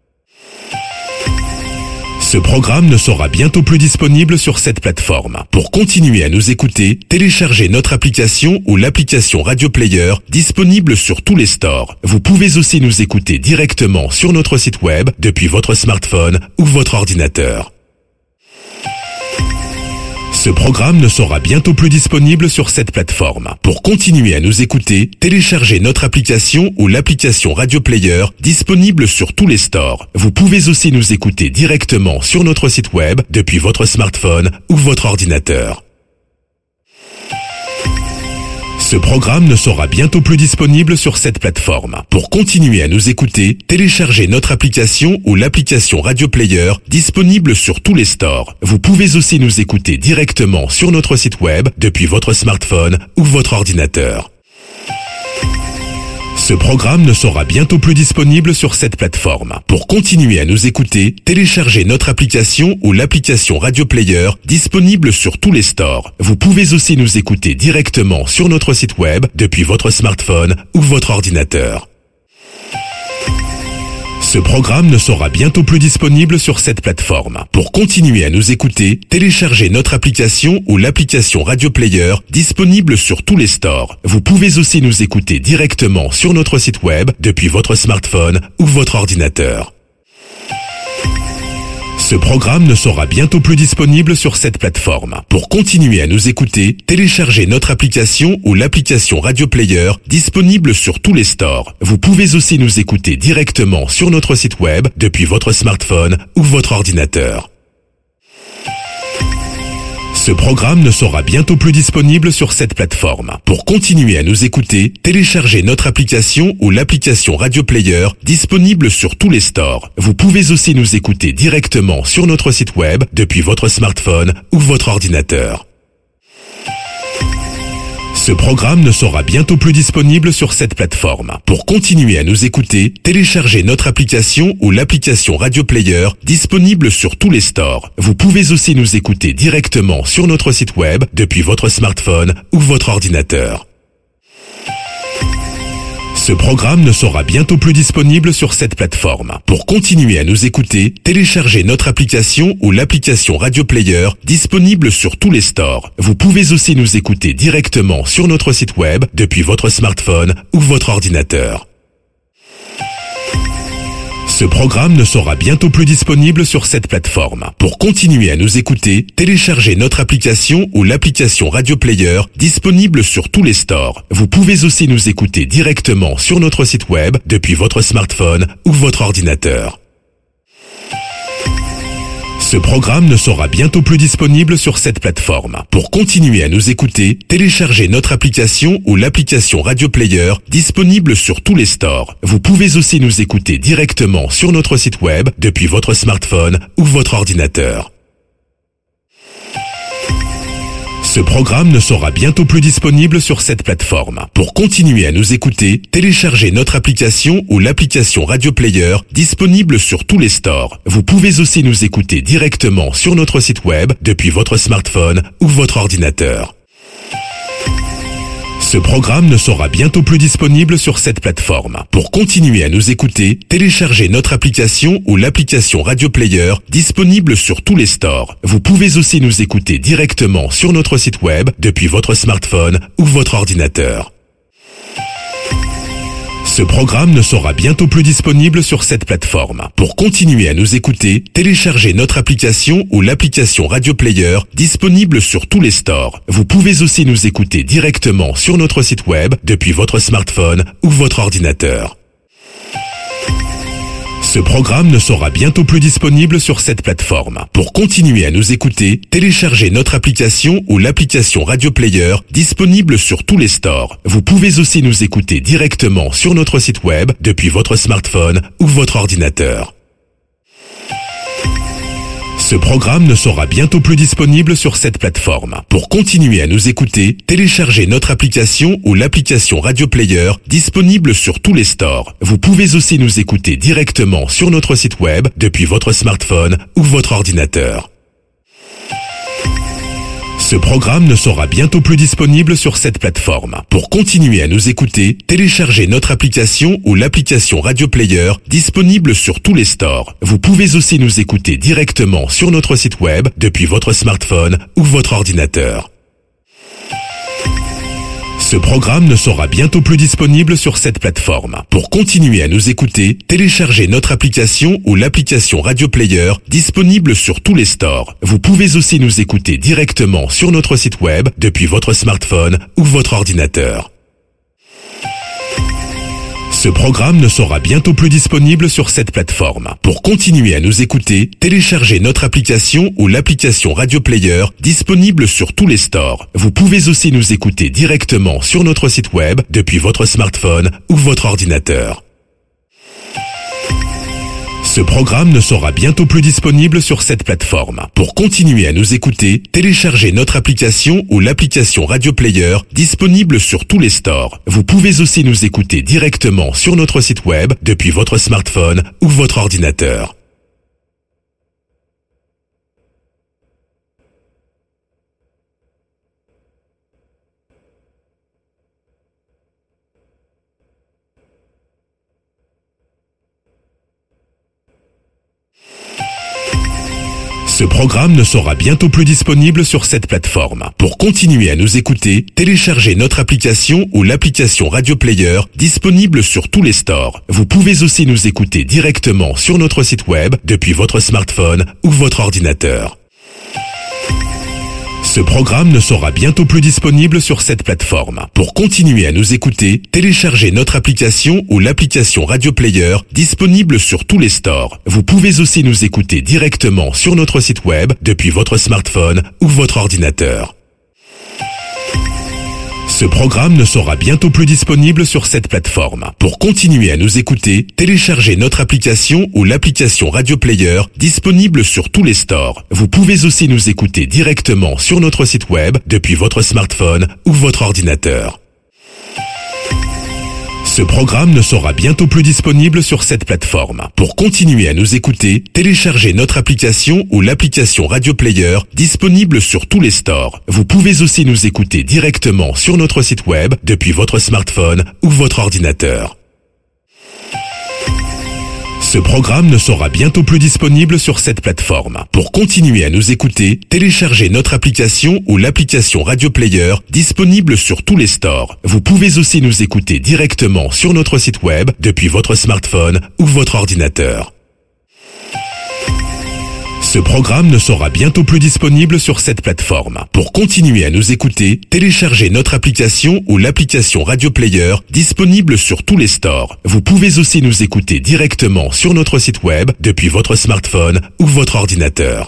Ce programme ne sera bientôt plus disponible sur cette plateforme. Pour continuer à nous écouter, téléchargez notre application ou l'application Radio Player disponible sur tous les stores. Vous pouvez aussi nous écouter directement sur notre site web depuis votre smartphone ou votre ordinateur. Ce programme ne sera bientôt plus disponible sur cette plateforme. Pour continuer à nous écouter, téléchargez notre application ou l'application Radio Player disponible sur tous les stores. Vous pouvez aussi nous écouter directement sur notre site web depuis votre smartphone ou votre ordinateur. Ce programme ne sera bientôt plus disponible sur cette plateforme. Pour continuer à nous écouter, téléchargez notre application ou l'application Radio Player disponible sur tous les stores. Vous pouvez aussi nous écouter directement sur notre site web depuis votre smartphone ou votre ordinateur. Ce programme ne sera bientôt plus disponible sur cette plateforme. Pour continuer à nous écouter, téléchargez notre application ou l'application Radio Player disponible sur tous les stores. Vous pouvez aussi nous écouter directement sur notre site web depuis votre smartphone ou votre ordinateur. Ce programme ne sera bientôt plus disponible sur cette plateforme. Pour continuer à nous écouter, téléchargez notre application ou l'application Radio Player disponible sur tous les stores. Vous pouvez aussi nous écouter directement sur notre site web depuis votre smartphone ou votre ordinateur. Ce programme ne sera bientôt plus disponible sur cette plateforme. Pour continuer à nous écouter, téléchargez notre application ou l'application Radio Player disponible sur tous les stores. Vous pouvez aussi nous écouter directement sur notre site web depuis votre smartphone ou votre ordinateur. Ce programme ne sera bientôt plus disponible sur cette plateforme. Pour continuer à nous écouter, téléchargez notre application ou l'application Radio Player disponible sur tous les stores. Vous pouvez aussi nous écouter directement sur notre site web depuis votre smartphone ou votre ordinateur. Ce programme ne sera bientôt plus disponible sur cette plateforme. Pour continuer à nous écouter, téléchargez notre application ou l'application Radio Player disponible sur tous les stores. Vous pouvez aussi nous écouter directement sur notre site web depuis votre smartphone ou votre ordinateur. Ce programme ne sera bientôt plus disponible sur cette plateforme. Pour continuer à nous écouter, téléchargez notre application ou l'application Radio Player disponible sur tous les stores. Vous pouvez aussi nous écouter directement sur notre site web depuis votre smartphone ou votre ordinateur. Ce programme ne sera bientôt plus disponible sur cette plateforme. Pour continuer à nous écouter, téléchargez notre application ou l'application Radio Player disponible sur tous les stores. Vous pouvez aussi nous écouter directement sur notre site web depuis votre smartphone ou votre ordinateur. Ce programme ne sera bientôt plus disponible sur cette plateforme. Pour continuer à nous écouter, téléchargez notre application ou l'application Radio Player disponible sur tous les stores. Vous pouvez aussi nous écouter directement sur notre site web depuis votre smartphone ou votre ordinateur. Ce programme ne sera bientôt plus disponible sur cette plateforme. Pour continuer à nous écouter, téléchargez notre application ou l'application Radio Player disponible sur tous les stores. Vous pouvez aussi nous écouter directement sur notre site web depuis votre smartphone ou votre ordinateur. Ce programme ne sera bientôt plus disponible sur cette plateforme. Pour continuer à nous écouter, téléchargez notre application ou l'application Radio Player disponible sur tous les stores. Vous pouvez aussi nous écouter directement sur notre site web depuis votre smartphone ou votre ordinateur. Ce programme ne sera bientôt plus disponible sur cette plateforme. Pour continuer à nous écouter, téléchargez notre application ou l'application Radio Player disponible sur tous les stores. Vous pouvez aussi nous écouter directement sur notre site web depuis votre smartphone ou votre ordinateur. Ce programme ne sera bientôt plus disponible sur cette plateforme. Pour continuer à nous écouter, téléchargez notre application ou l'application Radio Player disponible sur tous les stores. Vous pouvez aussi nous écouter directement sur notre site web depuis votre smartphone ou votre ordinateur. Ce programme ne sera bientôt plus disponible sur cette plateforme. Pour continuer à nous écouter, téléchargez notre application ou l'application Radio Player disponible sur tous les stores. Vous pouvez aussi nous écouter directement sur notre site web depuis votre smartphone ou votre ordinateur. Ce programme ne sera bientôt plus disponible sur cette plateforme. Pour continuer à nous écouter, téléchargez notre application ou l'application Radio Player disponible sur tous les stores. Vous pouvez aussi nous écouter directement sur notre site web depuis votre smartphone ou votre ordinateur. Ce Ce programme ne sera bientôt plus disponible sur cette plateforme. Pour continuer à nous écouter, téléchargez notre application ou l'application Radio Player disponible sur tous les stores. Vous pouvez aussi nous écouter directement sur notre site web depuis votre smartphone ou votre ordinateur. Ce programme ne sera bientôt plus disponible sur cette plateforme. Pour continuer à nous écouter, téléchargez notre application ou l'application Radio Player disponible sur tous les stores. Vous pouvez aussi nous écouter directement sur notre site web depuis votre smartphone ou votre ordinateur. Ce programme ne sera bientôt plus disponible sur cette plateforme. Pour continuer à nous écouter, téléchargez notre application ou l'application Radio Player disponible sur tous les stores. Vous pouvez aussi nous écouter directement sur notre site web depuis votre smartphone ou votre ordinateur. Ce programme ne sera bientôt plus disponible sur cette plateforme. Pour continuer à nous écouter, téléchargez notre application ou l'application Radio Player disponible sur tous les stores. Vous pouvez aussi nous écouter directement sur notre site web depuis votre smartphone ou votre ordinateur. Ce programme ne sera bientôt plus disponible sur cette plateforme. Pour continuer à nous écouter, téléchargez notre application ou l'application Radio Player disponible sur tous les stores. Vous pouvez aussi nous écouter directement sur notre site web depuis votre smartphone ou votre ordinateur. Ce programme ne sera bientôt plus disponible sur cette plateforme. Pour continuer à nous écouter, téléchargez notre application ou l'application Radio Player disponible sur tous les stores. Vous pouvez aussi nous écouter directement sur notre site web depuis votre smartphone ou votre ordinateur. Ce programme ne sera bientôt plus disponible sur cette plateforme. Pour continuer à nous écouter, téléchargez notre application ou l'application Radio Player disponible sur tous les stores. Vous pouvez aussi nous écouter directement sur notre site web depuis votre smartphone ou votre ordinateur. Ce programme ne sera bientôt plus disponible sur cette plateforme. Pour continuer à nous écouter, téléchargez notre application ou l'application Radio Player disponible sur tous les stores. Vous pouvez aussi nous écouter directement sur notre site web depuis votre smartphone ou votre ordinateur. Ce programme ne sera bientôt plus disponible sur cette plateforme. Pour continuer à nous écouter, téléchargez notre application ou l'application Radio Player disponible sur tous les stores. Vous pouvez aussi nous écouter directement sur notre site web depuis votre smartphone ou votre ordinateur.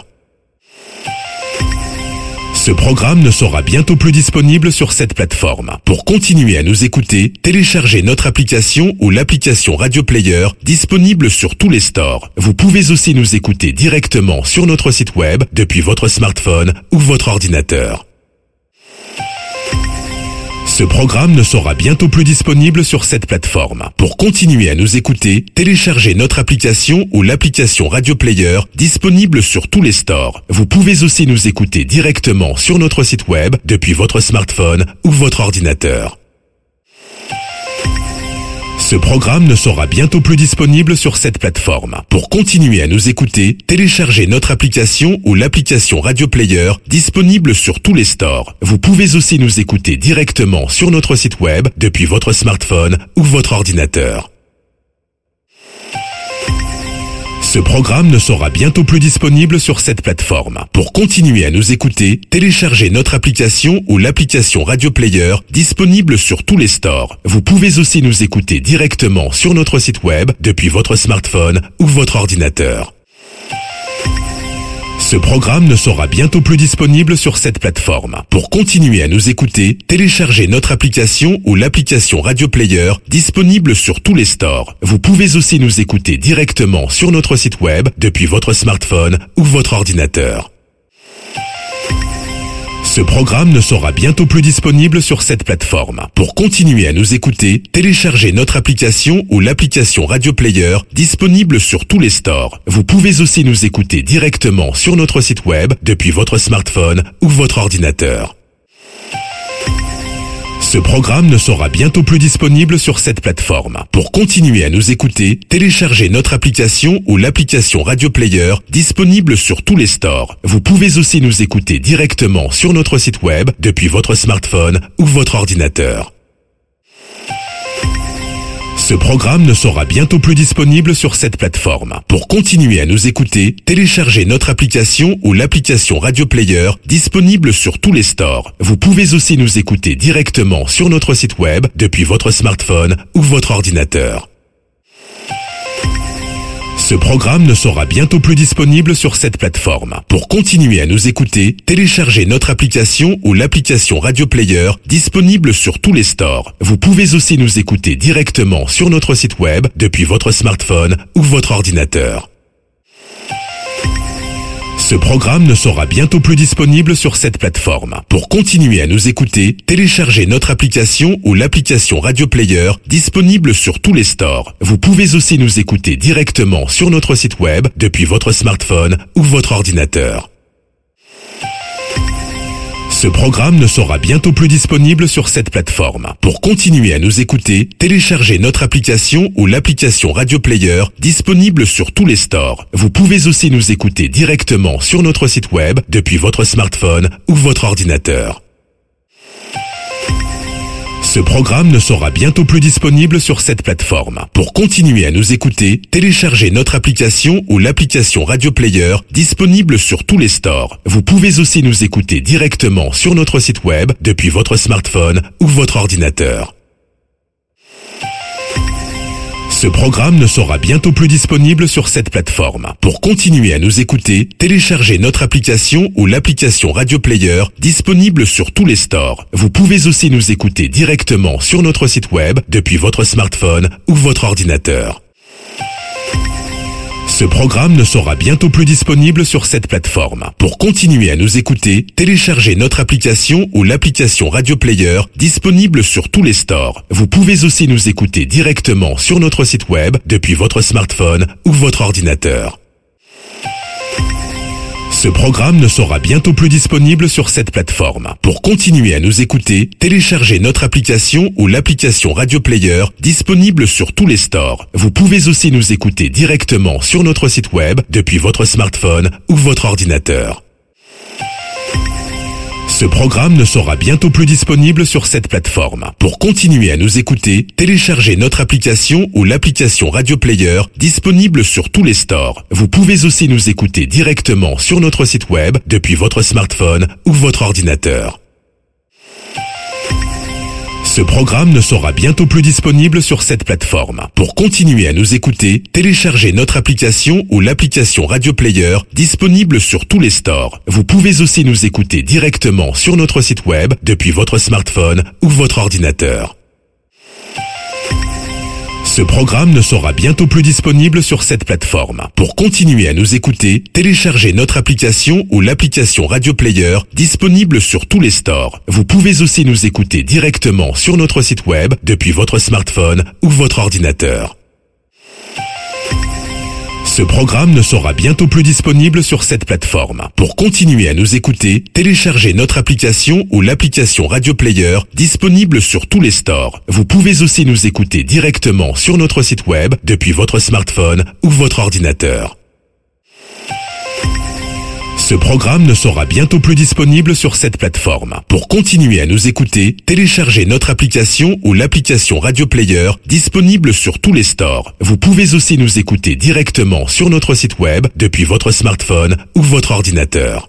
Ce programme ne sera bientôt plus disponible sur cette plateforme. Pour continuer à nous écouter, téléchargez notre application ou l'application Radio Player disponible sur tous les stores. Vous pouvez aussi nous écouter directement sur notre site web depuis votre smartphone ou votre ordinateur. Ce programme ne sera bientôt plus disponible sur cette plateforme. Pour continuer à nous écouter, téléchargez notre application ou l'application Radio Player disponible sur tous les stores. Vous pouvez aussi nous écouter directement sur notre site web depuis votre smartphone ou votre ordinateur. Ce programme ne sera bientôt plus disponible sur cette plateforme. Pour continuer à nous écouter, téléchargez notre application ou l'application Radio Player disponible sur tous les stores. Vous pouvez aussi nous écouter directement sur notre site web depuis votre smartphone ou votre ordinateur. Ce programme ne sera bientôt plus disponible sur cette plateforme. Pour continuer à nous écouter, téléchargez notre application ou l'application Radio Player disponible sur tous les stores. Vous pouvez aussi nous écouter directement sur notre site web depuis votre smartphone ou votre ordinateur. Ce programme ne sera bientôt plus disponible sur cette plateforme. Pour continuer à nous écouter, téléchargez notre application ou l'application Radio Player disponible sur tous les stores. Vous pouvez aussi nous écouter directement sur notre site web depuis votre smartphone ou votre ordinateur. Ce programme ne sera bientôt plus disponible sur cette plateforme. Pour continuer à nous écouter, téléchargez notre application ou l'application Radio Player disponible sur tous les stores. Vous pouvez aussi nous écouter directement sur notre site web depuis votre smartphone ou votre ordinateur. Ce programme ne sera bientôt plus disponible sur cette plateforme. Pour continuer à nous écouter, téléchargez notre application ou l'application Radio Player disponible sur tous les stores. Vous pouvez aussi nous écouter directement sur notre site web depuis votre smartphone ou votre ordinateur. Ce programme ne sera bientôt plus disponible sur cette plateforme. Pour continuer à nous écouter, téléchargez notre application ou l'application Radio Player disponible sur tous les stores. Vous pouvez aussi nous écouter directement sur notre site web depuis votre smartphone ou votre ordinateur. Ce programme ne sera bientôt plus disponible sur cette plateforme. Pour continuer à nous écouter, téléchargez notre application ou l'application Radio Player disponible sur tous les stores. Vous pouvez aussi nous écouter directement sur notre site web depuis votre smartphone ou votre ordinateur. Ce programme ne sera bientôt plus disponible sur cette plateforme. Pour continuer à nous écouter, téléchargez notre application ou l'application Radio Player disponible sur tous les stores. Vous pouvez aussi nous écouter directement sur notre site web depuis votre smartphone ou votre ordinateur. Ce programme ne sera bientôt plus disponible sur cette plateforme. Pour continuer à nous écouter, téléchargez notre application ou l'application Radio Player disponible sur tous les stores. Vous pouvez aussi nous écouter directement sur notre site web depuis votre smartphone ou votre ordinateur. Ce programme ne sera bientôt plus disponible sur cette plateforme. Pour continuer à nous écouter, téléchargez notre application ou l'application Radio Player disponible sur tous les stores. Vous pouvez aussi nous écouter directement sur notre site web depuis votre smartphone ou votre ordinateur. Ce programme ne sera bientôt plus disponible sur cette plateforme. Pour continuer à nous écouter, téléchargez notre application ou l'application Radio Player disponible sur tous les stores. Vous pouvez aussi nous écouter directement sur notre site web depuis votre smartphone ou votre ordinateur. Ce programme ne sera bientôt plus disponible sur cette plateforme. Pour continuer à nous écouter, téléchargez notre application ou l'application Radio Player disponible sur tous les stores. Vous pouvez aussi nous écouter directement sur notre site web depuis votre smartphone ou votre ordinateur. Ce programme ne sera bientôt plus disponible sur cette plateforme. Pour continuer à nous écouter, téléchargez notre application ou l'application Radio Player disponible sur tous les stores. Vous pouvez aussi nous écouter directement sur notre site web depuis votre smartphone ou votre ordinateur. Ce programme ne sera bientôt plus disponible sur cette plateforme. Pour continuer à nous écouter, téléchargez notre application ou l'application Radio Player disponible sur tous les stores. Vous pouvez aussi nous écouter directement sur notre site web depuis votre smartphone ou votre ordinateur. Ce programme ne sera bientôt plus disponible sur cette plateforme. Pour continuer à nous écouter, téléchargez notre application ou l'application Radio Player disponible sur tous les stores. Vous pouvez aussi nous écouter directement sur notre site web depuis votre smartphone ou votre ordinateur. Ce programme ne sera bientôt plus disponible sur cette plateforme. Pour continuer à nous écouter, téléchargez notre application ou l'application Radio Player disponible sur tous les stores. Vous pouvez aussi nous écouter directement sur notre site web depuis votre smartphone ou votre ordinateur. Ce programme ne sera bientôt plus disponible sur cette plateforme. Pour continuer à nous écouter, téléchargez notre application ou l'application Radio Player disponible sur tous les stores. Vous pouvez aussi nous écouter directement sur notre site web depuis votre smartphone ou votre ordinateur. Ce programme ne sera bientôt plus disponible sur cette plateforme. Pour continuer à nous écouter, téléchargez notre application ou l'application Radio Player disponible sur tous les stores. Vous pouvez aussi nous écouter directement sur notre site web depuis votre smartphone ou votre ordinateur.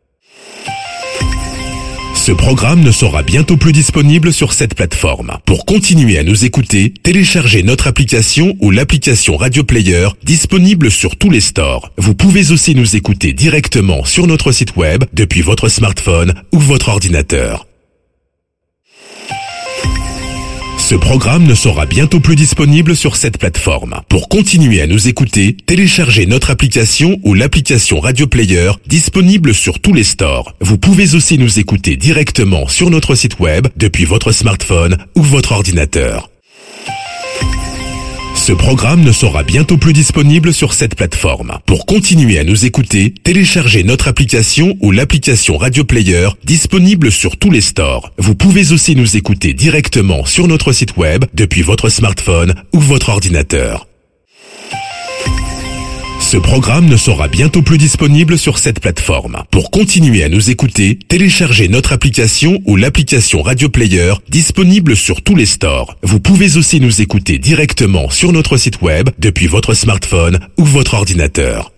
Ce programme ne sera bientôt plus disponible sur cette plateforme. Pour continuer à nous écouter, téléchargez notre application ou l'application Radio Player disponible sur tous les stores. Vous pouvez aussi nous écouter directement sur notre site web depuis votre smartphone ou votre ordinateur. Ce programme ne sera bientôt plus disponible sur cette plateforme. Pour continuer à nous écouter, téléchargez notre application ou l'application Radio Player disponible sur tous les stores. Vous pouvez aussi nous écouter directement sur notre site web depuis votre smartphone ou votre ordinateur. Ce programme ne sera bientôt plus disponible sur cette plateforme. Pour continuer à nous écouter, téléchargez notre application ou l'application Radio Player disponible sur tous les stores. Vous pouvez aussi nous écouter directement sur notre site web depuis votre smartphone ou votre ordinateur. Ce programme ne sera bientôt plus disponible sur cette plateforme. Pour continuer à nous écouter, téléchargez notre application ou l'application Radio Player disponible sur tous les stores. Vous pouvez aussi nous écouter directement sur notre site web depuis votre smartphone ou votre ordinateur.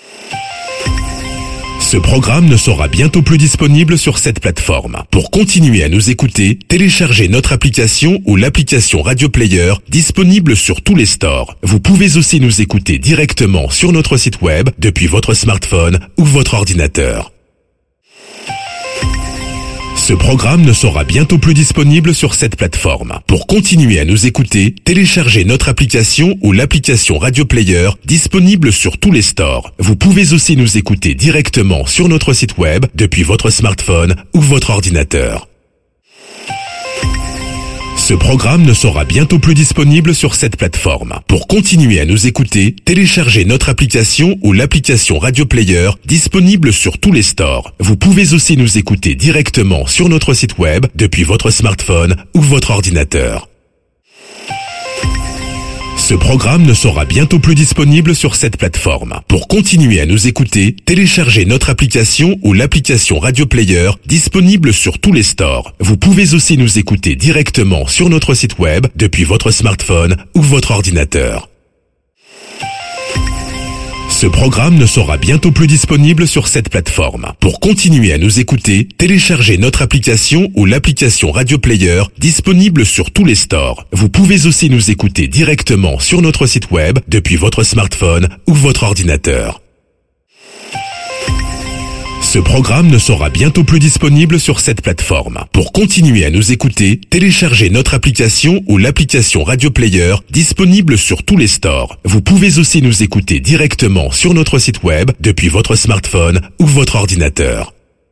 Ce programme ne sera bientôt plus disponible sur cette plateforme. Pour continuer à nous écouter, téléchargez notre application ou l'application Radio Player disponible sur tous les stores. Vous pouvez aussi nous écouter directement sur notre site web depuis votre smartphone ou votre ordinateur. Ce programme ne sera bientôt plus disponible sur cette plateforme. Pour continuer à nous écouter, téléchargez notre application ou l'application Radio Player disponible sur tous les stores. Vous pouvez aussi nous écouter directement sur notre site web depuis votre smartphone ou votre ordinateur. Ce programme ne sera bientôt plus disponible sur cette plateforme. Pour continuer à nous écouter, téléchargez notre application ou l'application Radio Player disponible sur tous les stores. Vous pouvez aussi nous écouter directement sur notre site web depuis votre smartphone ou votre ordinateur. Ce programme ne sera bientôt plus disponible sur cette plateforme. Pour continuer à nous écouter, téléchargez notre application ou l'application Radio Player disponible sur tous les stores. Vous pouvez aussi nous écouter directement sur notre site web depuis votre smartphone ou votre ordinateur. Ce programme ne sera bientôt plus disponible sur cette plateforme. Pour continuer à nous écouter, téléchargez notre application ou l'application Radio Player disponible sur tous les stores. Vous pouvez aussi nous écouter directement sur notre site web depuis votre smartphone ou votre ordinateur. Ce programme ne sera bientôt plus disponible sur cette plateforme. Pour continuer à nous écouter, téléchargez notre application ou l'application Radio Player disponible sur tous les stores. Vous pouvez aussi nous écouter directement sur notre site web depuis votre smartphone ou votre ordinateur.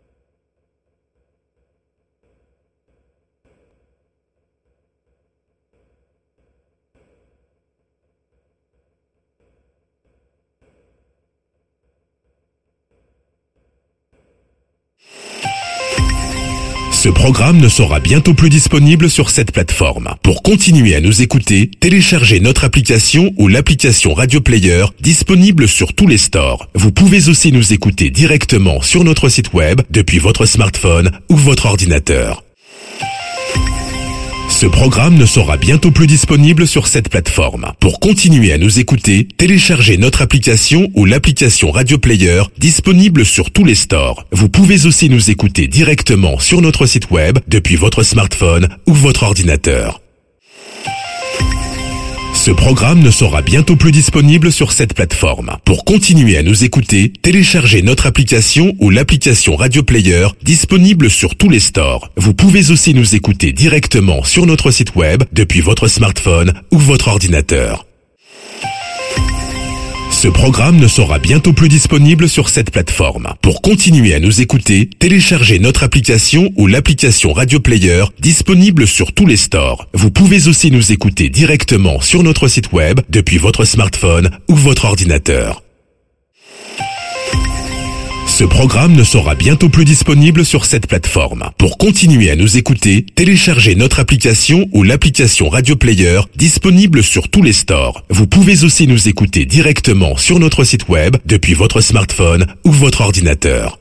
Ce programme ne sera bientôt plus disponible sur cette plateforme. Pour continuer à nous écouter, téléchargez notre application ou l'application Radio Player disponible sur tous les stores. Vous pouvez aussi nous écouter directement sur notre site web depuis votre smartphone ou votre ordinateur. Ce programme ne sera bientôt plus disponible sur cette plateforme. Pour continuer à nous écouter, téléchargez notre application ou l'application Radio Player disponible sur tous les stores. Vous pouvez aussi nous écouter directement sur notre site web depuis votre smartphone ou votre ordinateur. Ce programme ne sera bientôt plus disponible sur cette plateforme. Pour continuer à nous écouter, téléchargez notre application ou l'application Radio Player disponible sur tous les stores. Vous pouvez aussi nous écouter directement sur notre site web depuis votre smartphone ou votre ordinateur. Ce programme ne sera bientôt plus disponible sur cette plateforme. Pour continuer à nous écouter, téléchargez notre application ou l'application Radio Player disponible sur tous les stores. Vous pouvez aussi nous écouter directement sur notre site web depuis votre smartphone ou votre ordinateur. Ce programme ne sera bientôt plus disponible sur cette plateforme. Pour continuer à nous écouter, téléchargez notre application ou l'application Radio Player disponible sur tous les stores. Vous pouvez aussi nous écouter directement sur notre site web depuis votre smartphone ou votre ordinateur.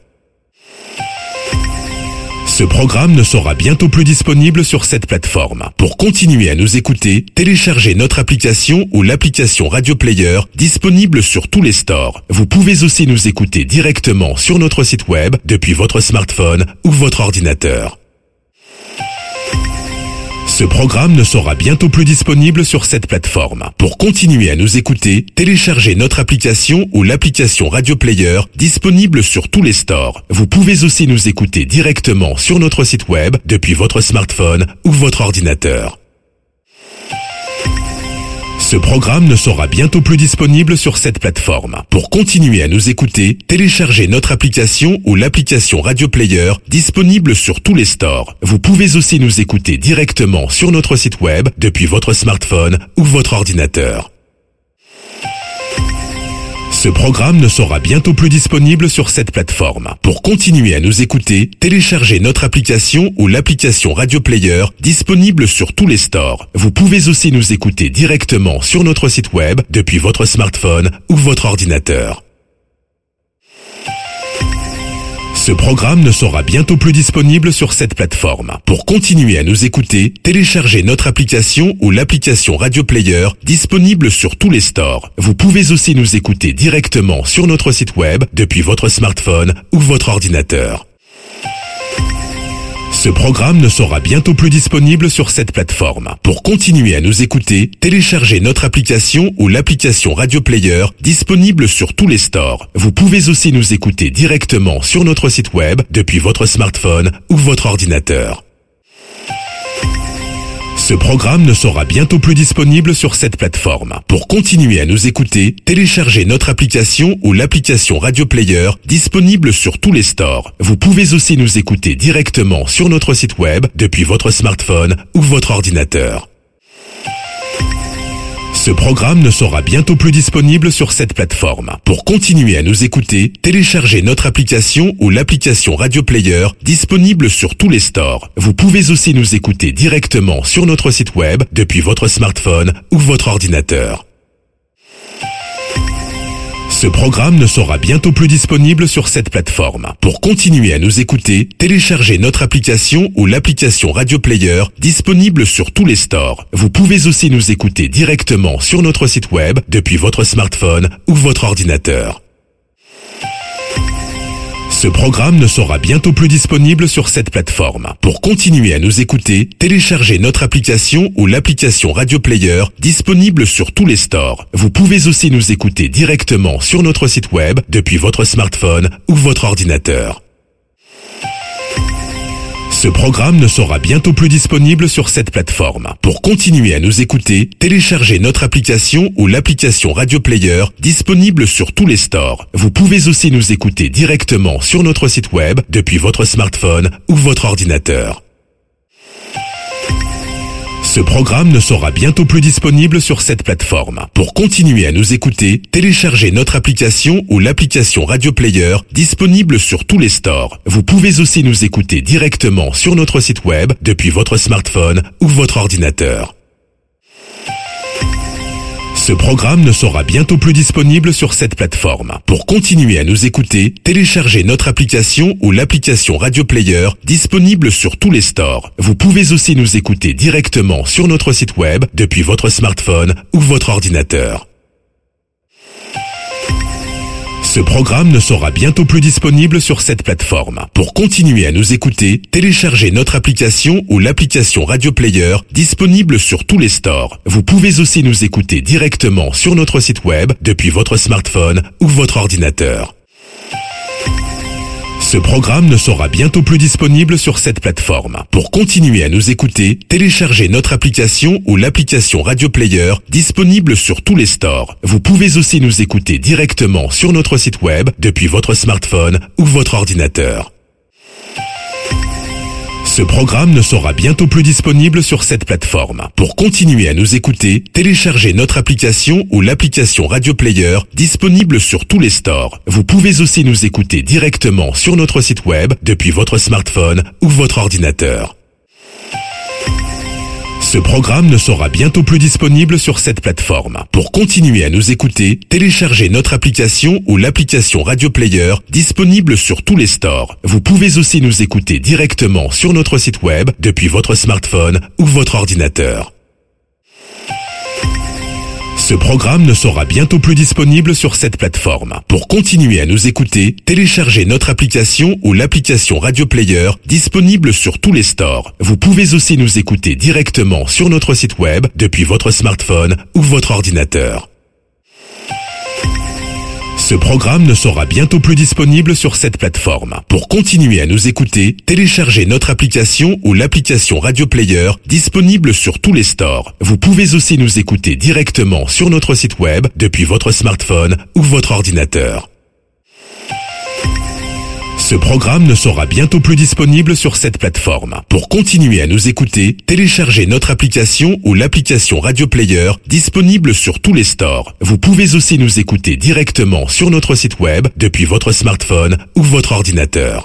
Ce programme ne sera bientôt plus disponible sur cette plateforme. Pour continuer à nous écouter, téléchargez notre application ou l'application Radio Player disponible sur tous les stores. Vous pouvez aussi nous écouter directement sur notre site web depuis votre smartphone ou votre ordinateur. Ce programme ne sera bientôt plus disponible sur cette plateforme. Pour continuer à nous écouter, téléchargez notre application ou l'application Radio Player disponible sur tous les stores. Vous pouvez aussi nous écouter directement sur notre site web depuis votre smartphone ou votre ordinateur. Ce programme ne sera bientôt plus disponible sur cette plateforme. Pour continuer à nous écouter, téléchargez notre application ou l'application Radio Player disponible sur tous les stores. Vous pouvez aussi nous écouter directement sur notre site web depuis votre smartphone ou votre ordinateur. Ce programme ne sera bientôt plus disponible sur cette plateforme. Pour continuer à nous écouter, téléchargez notre application ou l'application Radio Player disponible sur tous les stores. Vous pouvez aussi nous écouter directement sur notre site web depuis votre smartphone ou votre ordinateur. Ce programme ne sera bientôt plus disponible sur cette plateforme. Pour continuer à nous écouter, téléchargez notre application ou l'application Radio Player disponible sur tous les stores. Vous pouvez aussi nous écouter directement sur notre site web depuis votre smartphone ou votre ordinateur. Ce programme ne sera bientôt plus disponible sur cette plateforme. Pour continuer à nous écouter, téléchargez notre application ou l'application Radio Player disponible sur tous les stores. Vous pouvez aussi nous écouter directement sur notre site web depuis votre smartphone ou votre ordinateur. Ce programme ne sera bientôt plus disponible sur cette plateforme. Pour continuer à nous écouter, téléchargez notre application ou l'application Radio Player disponible sur tous les stores. Vous pouvez aussi nous écouter directement sur notre site web depuis votre smartphone ou votre ordinateur. Ce programme ne sera bientôt plus disponible sur cette plateforme. Pour continuer à nous écouter, téléchargez notre application ou l'application Radio Player disponible sur tous les stores. Vous pouvez aussi nous écouter directement sur notre site web depuis votre smartphone ou votre ordinateur. Ce programme ne sera bientôt plus disponible sur cette plateforme. Pour continuer à nous écouter, téléchargez notre application ou l'application Radio Player disponible sur tous les stores. Vous pouvez aussi nous écouter directement sur notre site web depuis votre smartphone ou votre ordinateur. Ce programme ne sera bientôt plus disponible sur cette plateforme. Pour continuer à nous écouter, téléchargez notre application ou l'application Radio Player disponible sur tous les stores. Vous pouvez aussi nous écouter directement sur notre site web depuis votre smartphone ou votre ordinateur. Ce programme ne sera bientôt plus disponible sur cette plateforme. Pour continuer à nous écouter, téléchargez notre application ou l'application Radio Player disponible sur tous les stores. Vous pouvez aussi nous écouter directement sur notre site web depuis votre smartphone ou votre ordinateur. Ce programme ne sera bientôt plus disponible sur cette plateforme. Pour continuer à nous écouter, téléchargez notre application ou l'application Radio Player disponible sur tous les stores. Vous pouvez aussi nous écouter directement sur notre site web depuis votre smartphone ou votre ordinateur. Ce programme ne sera bientôt plus disponible sur cette plateforme. Pour continuer à nous écouter, téléchargez notre application ou l'application Radio Player disponible sur tous les stores. Vous pouvez aussi nous écouter directement sur notre site web depuis votre smartphone ou votre ordinateur. Ce programme ne sera bientôt plus disponible sur cette plateforme. Pour continuer à nous écouter, téléchargez notre application ou l'application Radio Player disponible sur tous les stores. Vous pouvez aussi nous écouter directement sur notre site web depuis votre smartphone ou votre ordinateur. Ce programme ne sera bientôt plus disponible sur cette plateforme. Pour continuer à nous écouter, téléchargez notre application ou l'application Radio Player disponible sur tous les stores. Vous pouvez aussi nous écouter directement sur notre site web depuis votre smartphone ou votre ordinateur. Ce programme ne sera bientôt plus disponible sur cette plateforme. Pour continuer à nous écouter, téléchargez notre application ou l'application Radio Player disponible sur tous les stores. Vous pouvez aussi nous écouter directement sur notre site web depuis votre smartphone ou votre ordinateur. Ce programme ne sera bientôt plus disponible sur cette plateforme. Pour continuer à nous écouter, téléchargez notre application ou l'application Radio Player disponible sur tous les stores. Vous pouvez aussi nous écouter directement sur notre site web depuis votre smartphone ou votre ordinateur. Ce programme ne sera bientôt plus disponible sur cette plateforme. Pour continuer à nous écouter, téléchargez notre application ou l'application Radio Player disponible sur tous les stores. Vous pouvez aussi nous écouter directement sur notre site web depuis votre smartphone ou votre ordinateur. Ce programme ne sera bientôt plus disponible sur cette plateforme. Pour continuer à nous écouter, téléchargez notre application ou l'application Radio Player disponible sur tous les stores. Vous pouvez aussi nous écouter directement sur notre site web depuis votre smartphone ou votre ordinateur. Ce programme ne sera bientôt plus disponible sur cette plateforme. Pour continuer à nous écouter, téléchargez notre application ou l'application Radio Player disponible sur tous les stores. Vous pouvez aussi nous écouter directement sur notre site web depuis votre smartphone ou votre ordinateur.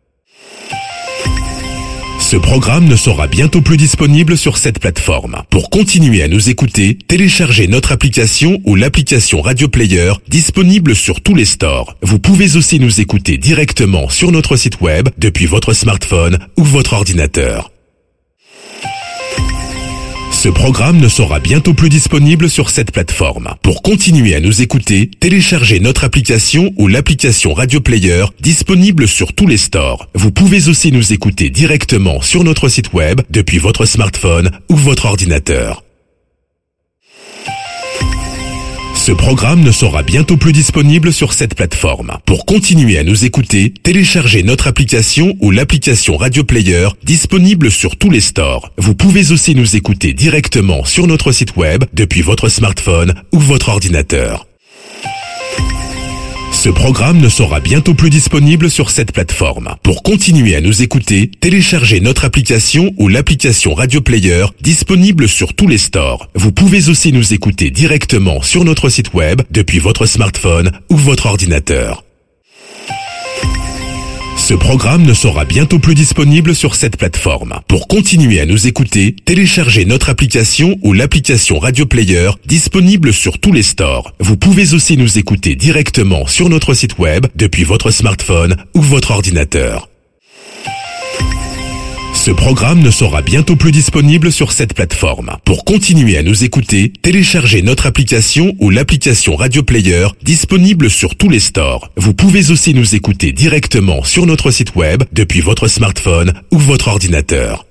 Ce programme ne sera bientôt plus disponible sur cette plateforme. Pour continuer à nous écouter, téléchargez notre application ou l'application Radio Player disponible sur tous les stores. Vous pouvez aussi nous écouter directement sur notre site web depuis votre smartphone ou votre ordinateur. Ce programme ne sera bientôt plus disponible sur cette plateforme. Pour continuer à nous écouter, téléchargez notre application ou l'application Radio Player disponible sur tous les stores. Vous pouvez aussi nous écouter directement sur notre site web depuis votre smartphone ou votre ordinateur. Ce programme ne sera bientôt plus disponible sur cette plateforme. Pour continuer à nous écouter, téléchargez notre application ou l'application Radio Player disponible sur tous les stores. Vous pouvez aussi nous écouter directement sur notre site web depuis votre smartphone ou votre ordinateur. Ce programme ne sera bientôt plus disponible sur cette plateforme. Pour continuer à nous écouter, téléchargez notre application ou l'application Radio Player disponible sur tous les stores. Vous pouvez aussi nous écouter directement sur notre site web depuis votre smartphone ou votre ordinateur. Ce programme ne sera bientôt plus disponible sur cette plateforme. Pour continuer à nous écouter, téléchargez notre application ou l'application Radio Player disponible sur tous les stores. Vous pouvez aussi nous écouter directement sur notre site web depuis votre smartphone ou votre ordinateur. Ce programme ne sera bientôt plus disponible sur cette plateforme. Pour continuer à nous écouter, téléchargez notre application ou l'application Radio Player disponible sur tous les stores. Vous pouvez aussi nous écouter directement sur notre site web depuis votre smartphone ou votre ordinateur.